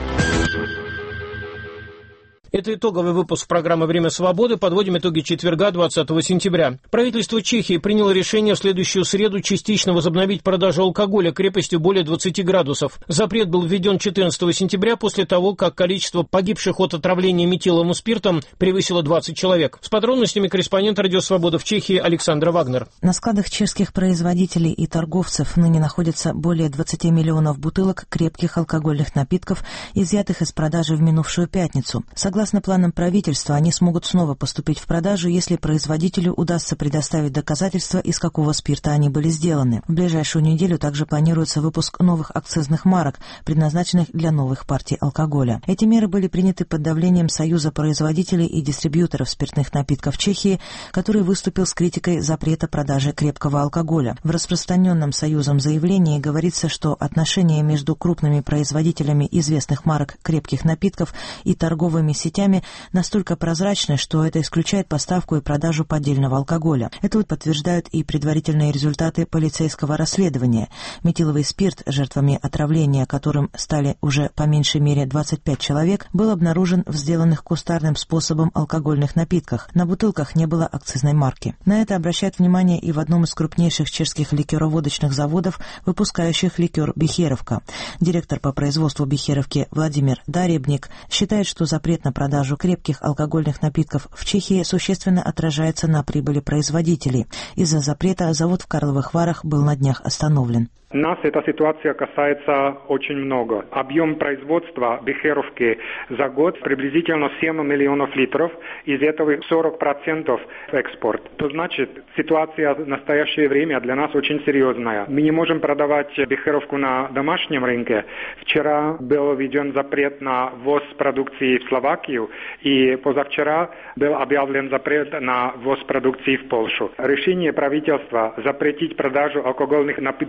Это итоговый выпуск программы «Время свободы». Подводим итоги четверга, 20 сентября. Правительство Чехии приняло решение в следующую среду частично возобновить продажу алкоголя крепостью более 20 градусов. Запрет был введен 14 сентября после того, как количество погибших от отравления метиловым спиртом превысило 20 человек. С подробностями корреспондент «Радио Свобода» в Чехии Александра Вагнер. На складах чешских производителей и торговцев ныне находится более 20 миллионов бутылок крепких алкогольных напитков, изъятых из продажи в минувшую пятницу. Согласно планам правительства, они смогут снова поступить в продажу, если производителю удастся предоставить доказательства, из какого спирта они были сделаны. В ближайшую неделю также планируется выпуск новых акцизных марок, предназначенных для новых партий алкоголя. Эти меры были приняты под давлением Союза производителей и дистрибьюторов спиртных напитков Чехии, который выступил с критикой запрета продажи крепкого алкоголя. В распространенном Союзом заявлении говорится, что отношения между крупными производителями известных марок крепких напитков и торговыми сетями настолько прозрачны, что это исключает поставку и продажу поддельного алкоголя. Это подтверждают и предварительные результаты полицейского расследования. Метиловый спирт, жертвами отравления которым стали уже по меньшей мере 25 человек, был обнаружен в сделанных кустарным способом алкогольных напитках. На бутылках не было акцизной марки. На это обращают внимание и в одном из крупнейших чешских ликероводочных заводов, выпускающих ликер «Бехеровка». Директор по производству «Бехеровки» Владимир Даребник считает, что запрет на продажу крепких алкогольных напитков в Чехии существенно отражается на прибыли производителей. Из-за запрета завод в Карловых Варах был на днях остановлен. Нас эта ситуация касается очень много. Объем производства Бехеровки за год приблизительно 7 миллионов литров, из этого 40% экспорт. То значит, ситуация в настоящее время для нас очень серьезная. Мы не можем продавать Бехеровку на домашнем рынке. Вчера был введен запрет на ввоз продукции в Словакию, и позавчера был объявлен запрет на ввоз продукции в Польшу. Решение правительства запретить продажу алкогольных напитков как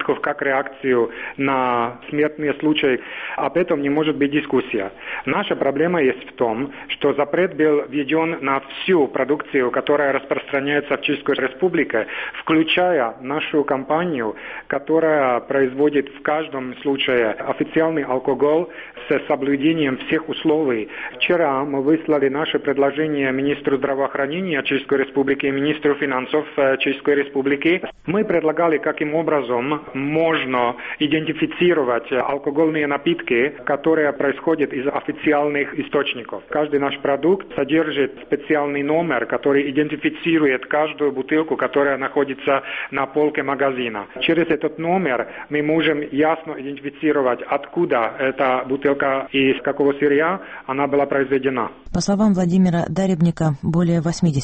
реакцию на смертные случаи. Об этом не может быть дискуссия. Наша проблема есть в том, что запрет был введен на всю продукцию, которая распространяется в Чешской Республике, включая нашу компанию, которая производит в каждом случае официальный алкоголь с соблюдением всех условий. Вчера мы выслали наше предложение министру здравоохранения Чешской Республики и министру финансов Чешской Республики. Мы предлагали, каким образом можно идентифицировать алкогольные напитки, которые происходят из официальных источников. Каждый наш продукт содержит специальный номер, который идентифицирует каждую бутылку, которая находится на полке магазина. Через этот номер мы можем ясно идентифицировать, откуда эта бутылка и из какого сырья она была произведена. По словам Владимира Даребника, более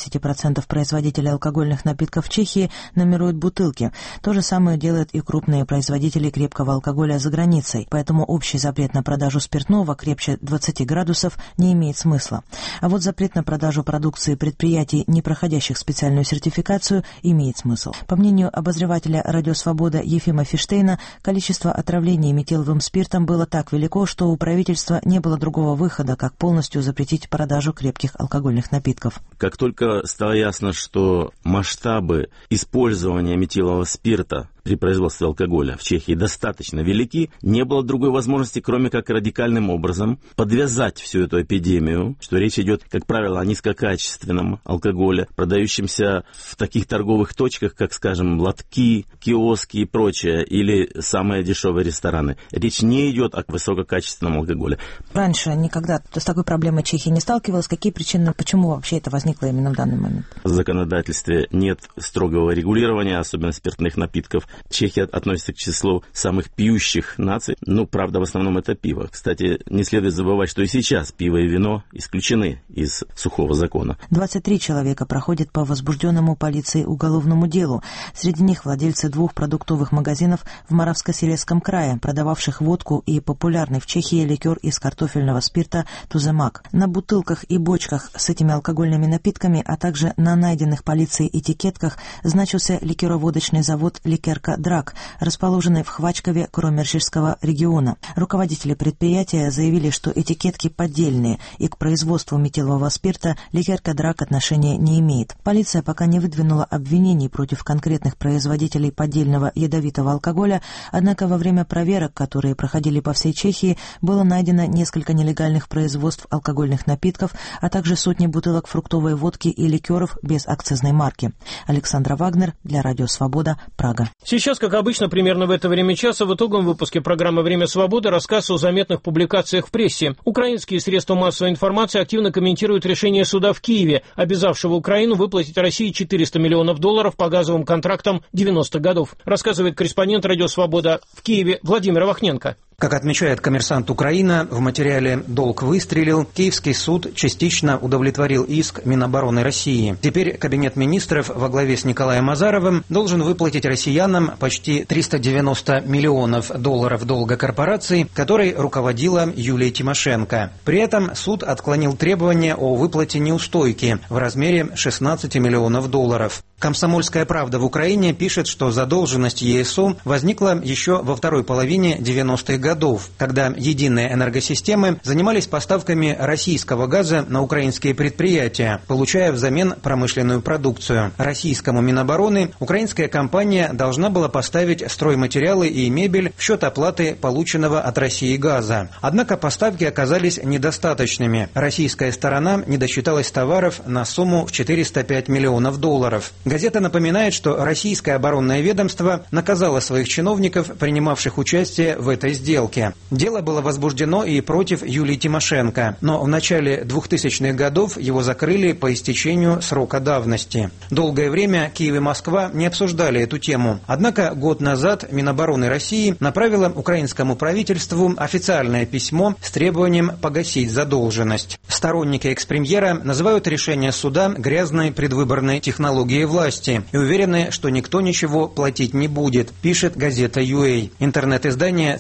80% производителей алкогольных напитков в Чехии номеруют бутылки. То же самое делают и крупные производители крепкого алкоголя за границей, поэтому общий запрет на продажу спиртного крепче 20 градусов не имеет смысла. А вот запрет на продажу продукции предприятий, не проходящих специальную сертификацию, имеет смысл. По мнению обозревателя «Радио Свобода» Ефима Фиштейна, количество отравлений метиловым спиртом было так велико, что у правительства не было другого выхода, как полностью запретить продажу крепких алкогольных напитков. Как только стало ясно, что масштабы использования метилового спирта при производстве алкоголя в Чехии достаточно велики, не было другой возможности, кроме как радикальным образом подвязать всю эту эпидемию, что речь идет, как правило, о низкокачественном алкоголе, продающемся в таких торговых точках, как, скажем, лотки, киоски и прочее, или самые дешевые рестораны. Речь не идет о высококачественном алкоголе. Раньше никогда с такой проблемой Чехия не сталкивалась. Какие причины, почему вообще это возникло именно в данный момент? В законодательстве нет строгого регулирования, особенно спиртных напитков. Чехия относится к числу самых пьющих наций. Правда, в основном это пиво. Кстати, не следует забывать, что и сейчас пиво и вино исключены из сухого закона. 23 человека проходят по возбужденному полицией уголовному делу. Среди них владельцы 2 продуктовых магазинов в Моравско-Силезском крае, продававших водку и популярный в Чехии ликер из картофельного спирта «Туземак». На бутылках и бочках с этими алкогольными напитками, а также на найденных полицией этикетках значился ликероводочный завод «Ликерка Драк», расположенный в Хвачкове Кромерческого региона. Руководители предприятия заявили, что этикетки поддельные, и к производству метилового спирта Ликерка Драк отношения не имеет. Полиция пока не выдвинула обвинений против конкретных производителей поддельного ядовитого алкоголя, однако во время проверок, которые проходили по всей Чехии, было найдено несколько нелегальных производств алкогольных напитков, а также сотни бутылок фруктовой водки и ликеров без акцизной марки. Александра Вагнер для Радио Свобода, Прага. Сейчас, как обычно, примерно в это время часа в итоговом выпуске программы «Время свободы» рассказ о заметных публикациях в прессе. Украинские средства массовой информации активно комментируют решение суда в Киеве, обязавшего Украину выплатить России $400 миллионов по газовым контрактам 90-х годов. Рассказывает корреспондент «Радио Свобода» в Киеве Владимир Вахненко. Как отмечает «Коммерсант Украина», в материале «Долг выстрелил», Киевский суд частично удовлетворил иск Минобороны России. Теперь Кабинет министров во главе с Николаем Азаровым должен выплатить россиянам почти $390 миллионов долга корпорации, которой руководила Юлия Тимошенко. При этом суд отклонил требование о выплате неустойки в размере $16 миллионов. «Комсомольская правда» в Украине пишет, что задолженность ЕСУ возникла еще во второй половине 90-х годов, когда единые энергосистемы занимались поставками российского газа на украинские предприятия, получая взамен промышленную продукцию. Российскому Минобороны украинская компания должна была поставить стройматериалы и мебель в счет оплаты полученного от России газа. Однако поставки оказались недостаточными. Российская сторона не досчиталась товаров на сумму в $405 миллионов. Газета напоминает, что российское оборонное ведомство наказало своих чиновников, принимавших участие в этой сделке. Дело было возбуждено и против Юлии Тимошенко, но в начале 2000-х годов его закрыли по истечению срока давности. Долгое время Киев и Москва не обсуждали эту тему. Однако год назад Минобороны России направила украинскому правительству официальное письмо с требованием погасить задолженность. Сторонники экс-премьера называют решение суда грязной предвыборной технологией власти и уверены, что никто ничего платить не будет, пишет газета UA. Интернет-издание цитирует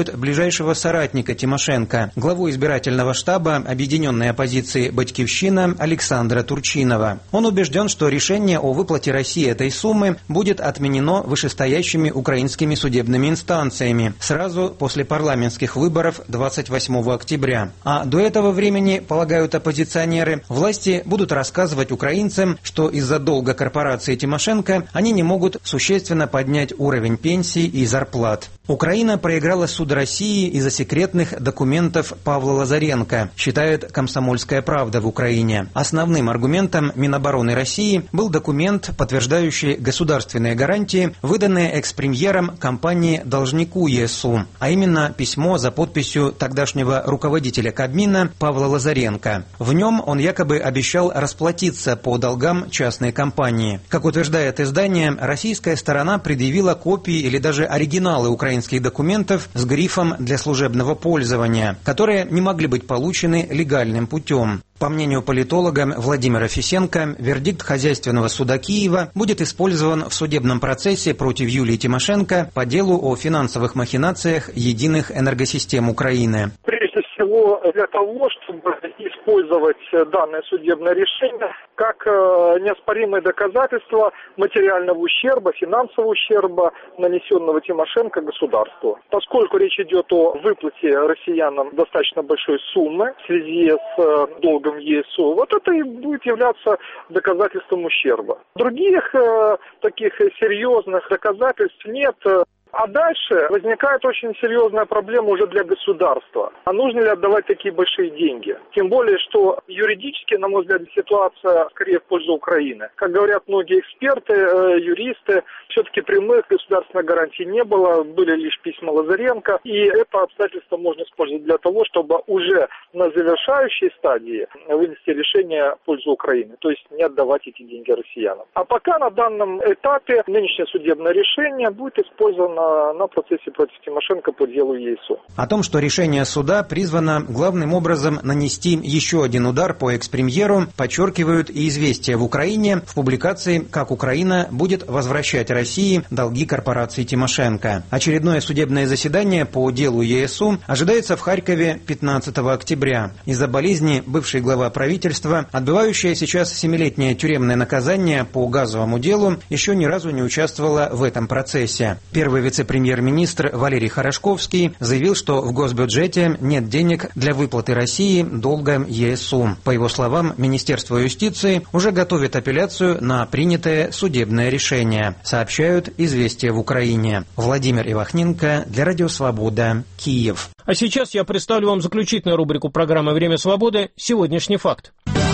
назначают ближайшего соратника Тимошенко, главу избирательного штаба объединенной оппозиции «Батькивщина» Александра Турчинова. Он убежден, что решение о выплате России этой суммы будет отменено вышестоящими украинскими судебными инстанциями сразу после парламентских выборов 28 октября. А до этого времени, полагают оппозиционеры, власти будут рассказывать украинцам, что из-за долга корпорации Тимошенко они не могут существенно поднять уровень пенсий и зарплат. Украина проиграла суд России из-за секретных документов Павла Лазаренко, считает «Комсомольская правда» в Украине. Основным аргументом Минобороны России был документ, подтверждающий государственные гарантии, выданные экс-премьером компании-должнику ЕСУ, а именно письмо за подписью тогдашнего руководителя Кабмина Павла Лазаренко. В нем он якобы обещал расплатиться по долгам частной компании. Как утверждает издание, российская сторона предъявила копии или даже оригиналы украинских документов с грифом «для служебного пользования», которые не могли быть получены легальным путем. По мнению политолога Владимира Фисенко, вердикт Хозяйственного суда Киева будет использован в судебном процессе против Юлии Тимошенко по делу о финансовых махинациях единых энергосистем Украины. Прежде всего, для того, чтобы использовать данное судебное решение как неоспоримое доказательство материального ущерба, финансового ущерба, нанесенного Тимошенко государству. Поскольку речь идет о выплате россиянам достаточно большой суммы в связи с долгом ЕСУ, вот это и будет являться доказательством ущерба. Других таких серьезных доказательств нет. А дальше возникает очень серьезная проблема уже для государства. А нужно ли отдавать такие большие деньги? Тем более, что юридически, на мой взгляд, ситуация скорее в пользу Украины. Как говорят многие эксперты, юристы, все-таки прямых государственных гарантий не было, были лишь письма Лазаренко. И это обстоятельство можно использовать для того, чтобы уже на завершающей стадии вынести решение в пользу Украины. То есть не отдавать эти деньги россиянам. А пока на данном этапе нынешнее судебное решение будет использовано на процессе против Тимошенко по делу ЕСУ. О том, что решение суда призвано главным образом нанести еще один удар по экс-премьеру, подчеркивают и известия в Украине в публикации «Как Украина будет возвращать России долги корпорации Тимошенко». Очередное судебное заседание по делу ЕСУ ожидается в Харькове 15 октября. Из-за болезни бывший глава правительства, отбывающая сейчас 7-летнее тюремное наказание по газовому делу, еще ни разу не участвовала в этом процессе. Первый вице-премьер-министр Валерий Хорошковский заявил, что в госбюджете нет денег для выплаты России долга ЕСУ. По его словам, Министерство юстиции уже готовит апелляцию на принятое судебное решение, сообщают «Известия в Украине». Владимир Ивахненко для Радио Свобода, Киев. А сейчас я представлю вам заключительную рубрику программы «Время свободы. Сегодняшний факт».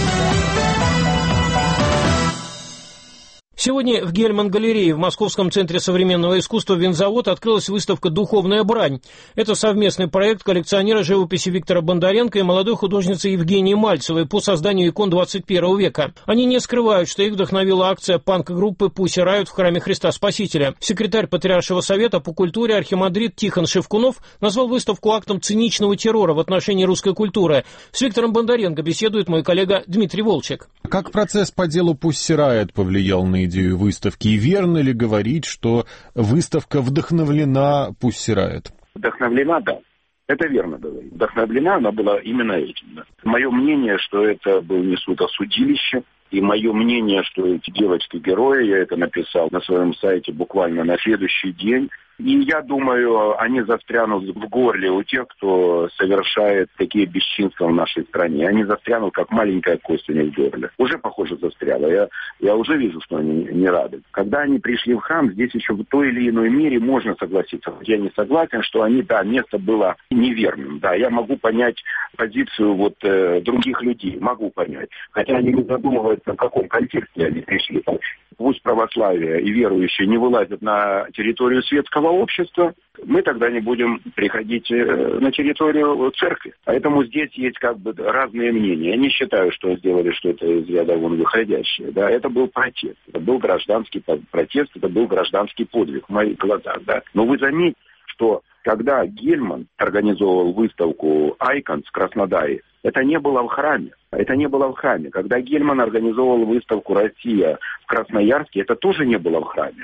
Сегодня в Гельман-галерее в Московском центре современного искусства «Винзавод» открылась выставка «Духовная брань». Это совместный проект коллекционера живописи Виктора Бондаренко и молодой художницы Евгении Мальцевой по созданию икон 21 века. Они не скрывают, что их вдохновила акция панк-группы «Пусси Райот» в храме Христа Спасителя. Секретарь Патриаршего совета по культуре архимандрит Тихон Шевкунов назвал выставку актом циничного террора в отношении русской культуры. С Виктором Бондаренко беседует мой коллега Дмитрий Волчек. Как процесс по делу «Пусси Райот» повлиял на идею выставки? И верно ли говорить, что выставка вдохновлена «Пусси Райот»? Вдохновлена, да. Это верно было. Вдохновлена она была именно этим. Да. Мое мнение, что это был не суд, а судилище. И мое мнение, что эти девочки-герои, я это написал на своем сайте буквально на следующий день. И я думаю, они застрянут в горле у тех, кто совершает такие бесчинства в нашей стране. Они застрянут, как маленькая кость у них в горле. Уже, похоже, застряла. Я уже вижу, что они не рады. Когда они пришли в храм, здесь еще в той или иной мере можно согласиться. Я не согласен, что они, да, место было неверным. Да, я могу понять позицию других людей. Могу понять. Хотя они не задумываются, в каком контексте они пришли. Пусть православие и верующие не вылазят на территорию светского общества, мы тогда не будем приходить на территорию церкви. Поэтому здесь есть разные мнения. Я не считаю, что сделали что-то из ряда вон выходящее. Да, это был протест. Это был гражданский протест, это был гражданский подвиг в моих глазах. Да. Но вы заметьте, что когда Гельман организовывал выставку «Айконс» в Краснодаре, это не было в храме. Это не было в храме. Когда Гельман организовывал выставку «Россия» в Красноярске, это тоже не было в храме.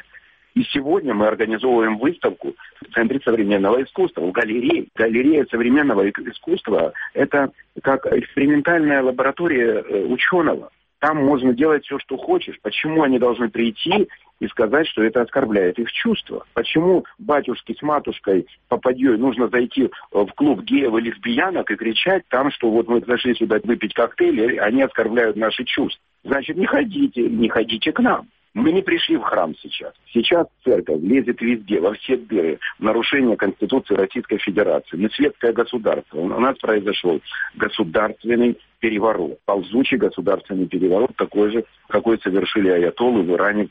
И сегодня мы организовываем выставку в Центре современного искусства, в галерее. Галерея современного искусства – это как экспериментальная лаборатория ученого. Там можно делать все, что хочешь. Почему они должны прийти и сказать, что это оскорбляет их чувства? Почему батюшке с матушкой попадьей нужно зайти в клуб геев и лесбиянок и кричать там, что вот мы зашли сюда выпить коктейли, они оскорбляют наши чувства? Значит, не ходите к нам. Мы не пришли в храм сейчас. Сейчас церковь лезет везде, во все дыры, в нарушение Конституции Российской Федерации. Мы светское государство. У нас произошел государственный переворот. Ползучий государственный переворот, такой же, какой совершили аятоллы в Иране в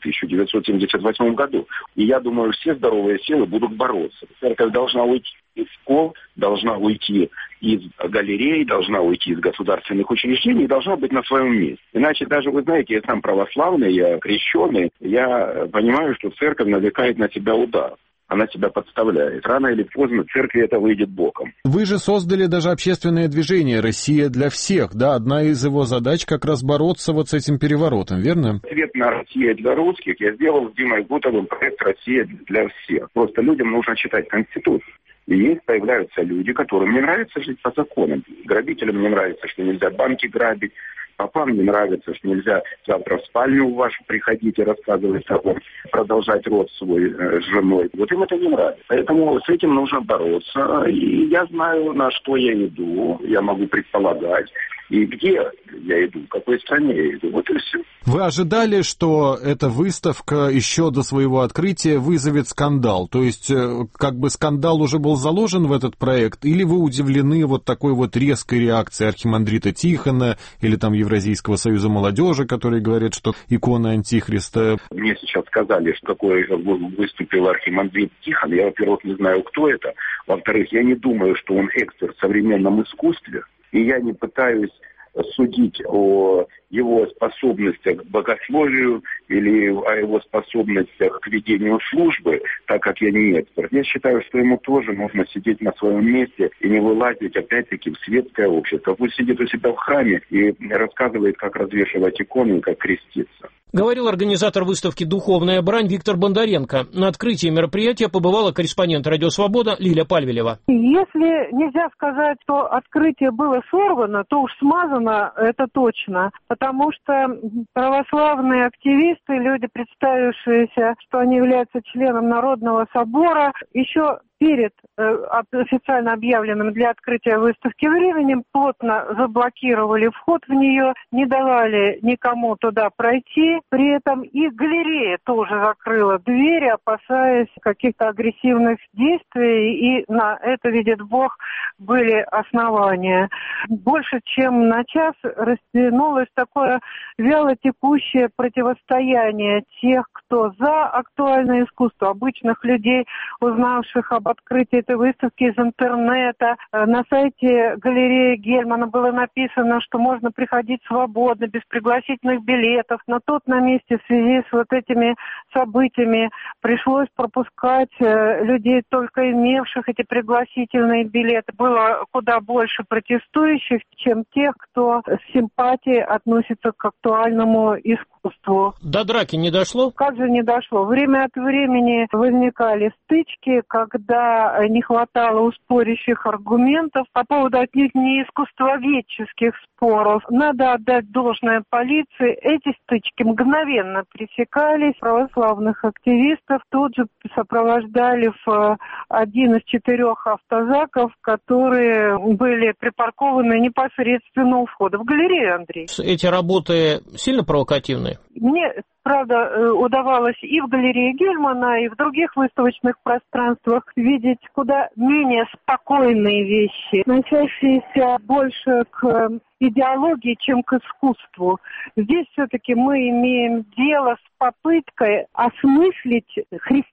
1978 году. И я думаю, все здоровые силы будут бороться. Церковь должна уйти из школ, должна уйти из галерей, должна уйти из государственных учреждений и должна быть на своем месте. Иначе даже, вы знаете, я сам православный, я крещеный, я понимаю, что церковь навлекает на себя удар. Она себя подставляет. Рано или поздно церкви это выйдет боком. Вы же создали даже общественное движение «Россия для всех», да? Одна из его задач как раз бороться вот с этим переворотом, верно? Ответ на «Россия для русских» я сделал с Димой Гутовым проект «Россия для всех». Просто людям нужно читать Конституцию. И есть, появляются люди, которым не нравится жить по законам. Грабителям не нравится, что нельзя банки грабить. Попам не нравится, что нельзя завтра в спальню вашу приходить и рассказывать о том, продолжать род свой с женой. Вот им это не нравится. Поэтому с этим нужно бороться. И я знаю, на что я иду. Я могу предполагать. И где я иду, в какой стране я иду. Вот и все. Вы ожидали, что эта выставка еще до своего открытия вызовет скандал? То есть, как бы скандал уже был заложен в этот проект? Или вы удивлены вот такой вот резкой реакцией архимандрита Тихона или там Евразийского союза молодежи, которые говорят, что икона Антихриста? Мне сейчас сказали, что какой выступил архимандрит Тихон. Я, во-первых, не знаю, кто это. Во-вторых, я не думаю, что он эксперт в современном искусстве. И я не пытаюсь судить о его способностях к богословию или о его способностях к ведению службы, так как я не эксперт. Я считаю, что ему тоже нужно сидеть на своем месте и не вылазить опять-таки в светское общество. Пусть сидит у себя в храме и рассказывает, как развешивать иконы и как креститься. Говорил организатор выставки «Духовная брань» Виктор Бондаренко. На открытии мероприятия побывала корреспондент «Радио Свобода» Лиля Пальвелева. Если нельзя сказать, что открытие было сорвано, то уж смазано это точно. Потому что православные активисты, люди, представившиеся, что они являются членом Народного собора, еще перед официально объявленным для открытия выставки временем плотно заблокировали вход в нее, не давали никому туда пройти. При этом и галерея тоже закрыла двери, опасаясь каких-то агрессивных действий, и на это, видит Бог, были основания. Больше чем на час растянулось такое вялотекущее противостояние тех, кто за актуальное искусство, обычных людей, узнавших об открытии этой выставки из интернета. На сайте галереи Гельмана было написано, что можно приходить свободно, без пригласительных билетов. Но тут на месте в связи с вот этими событиями пришлось пропускать людей, только имевших эти пригласительные билеты. Было куда больше протестующих, чем тех, кто с симпатией относится к актуальному искусству. До драки не дошло? Как же не дошло? Время от времени возникали стычки, когда не хватало у спорящих аргументов по поводу отнюдь не искусствоведческих споров. Надо отдать должное полиции. Эти стычки мгновенно пресекались. Православных активистов тут же сопровождали в один из 4 автозаков, которые были припаркованы непосредственно у входа в галерею, Андрей. Эти работы сильно провокативные? Мне, правда, удавалось и в галерее Гельмана, и в других выставочных пространствах видеть куда менее спокойные вещи, относящиеся больше к идеологии, чем к искусству. Здесь все-таки мы имеем дело с попыткой осмыслить христианство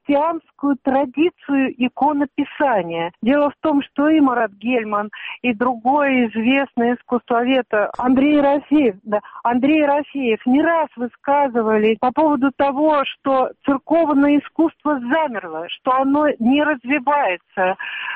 христианскую традицию иконописания. Дело в том, что и Марат Гельман, и другой известный искусствовед Андрей Ерофеев не раз высказывались по поводу того, что церковное искусство замерло, что оно не развивается,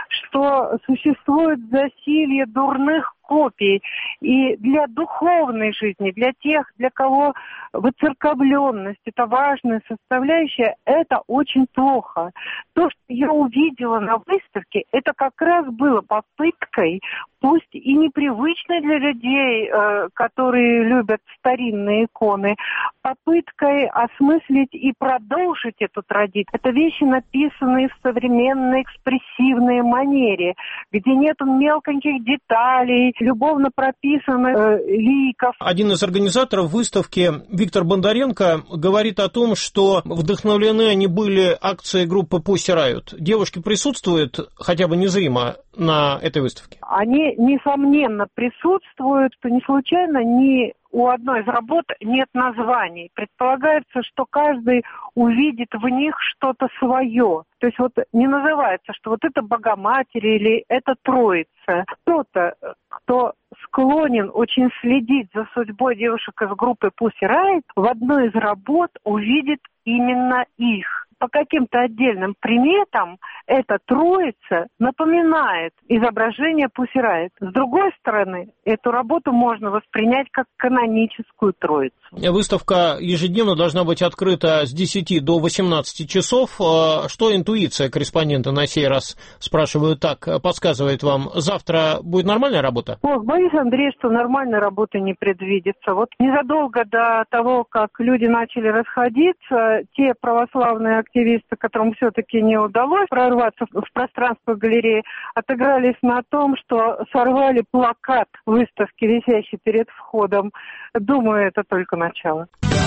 что существует засилье дурных копий. И для духовной жизни, для тех, для кого выцерковленность – это важная составляющая, это очень плохо. То, что я увидела на выставке, это как раз было попыткой, пусть и непривычной для людей, которые любят старинные иконы, попыткой осмыслить и продолжить эту традицию. Это вещи, написанные в современной экспрессивной манере, где нету мелких деталей, любовно прописанных ликов. Один из организаторов выставки, Виктор Бондаренко, говорит о том, что вдохновлены они были акцией группы Pussy Riot. Девушки присутствуют хотя бы незримо на этой выставке? Они, несомненно, присутствуют, что не случайно ни у одной из работ нет названий. Предполагается, что каждый увидит в них что-то свое. То есть вот не называется, что вот это Богоматерь или это Троица. Кто-то, кто склонен очень следить за судьбой девушек из группы Pussy Riot, в одной из работ увидит именно их. По каким-то отдельным приметам эта троица напоминает изображение Pussy Riot. С другой стороны, эту работу можно воспринять как каноническую троицу. Выставка ежедневно должна быть открыта с 10 до 18 часов. Что интуиция корреспондента на сей раз, спрашиваю так, подсказывает вам? Завтра будет нормальная работа? Боюсь, Андрей, что нормальной работы не предвидится. Вот незадолго до того, как люди начали расходиться, те православные активисты, которым все-таки не удалось прорваться в пространство галереи, отыгрались на том, что сорвали плакат выставки, висящий перед входом. Думаю, это только начало.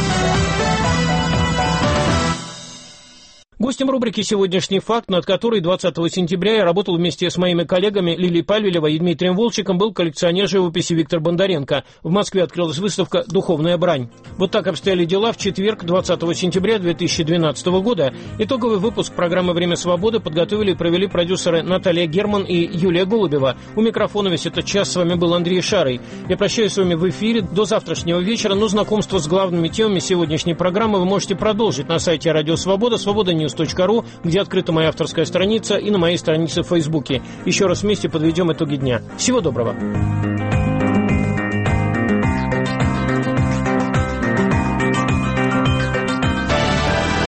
Гостем рубрики «Сегодняшний факт», над которой 20 сентября я работал вместе с моими коллегами Лилией Павелевой и Дмитрием Волчиком, был коллекционер живописи Виктор Бондаренко. В Москве открылась выставка «Духовная брань». Вот так обстояли дела в четверг, 20 сентября 2012 года. Итоговый выпуск программы «Время свободы» подготовили и провели продюсеры Наталья Герман и Юлия Голубева. У микрофона весь этот час с вами был Андрей Шарый. Я прощаюсь с вами в эфире до завтрашнего вечера, но знакомство с главными темами сегодняшней программы вы можете продолжить на сайте Радио Свобода, свобода.news.ru, где открыта моя авторская страница, и на моей странице в Фейсбуке. Еще раз вместе подведем итоги дня. Всего доброго.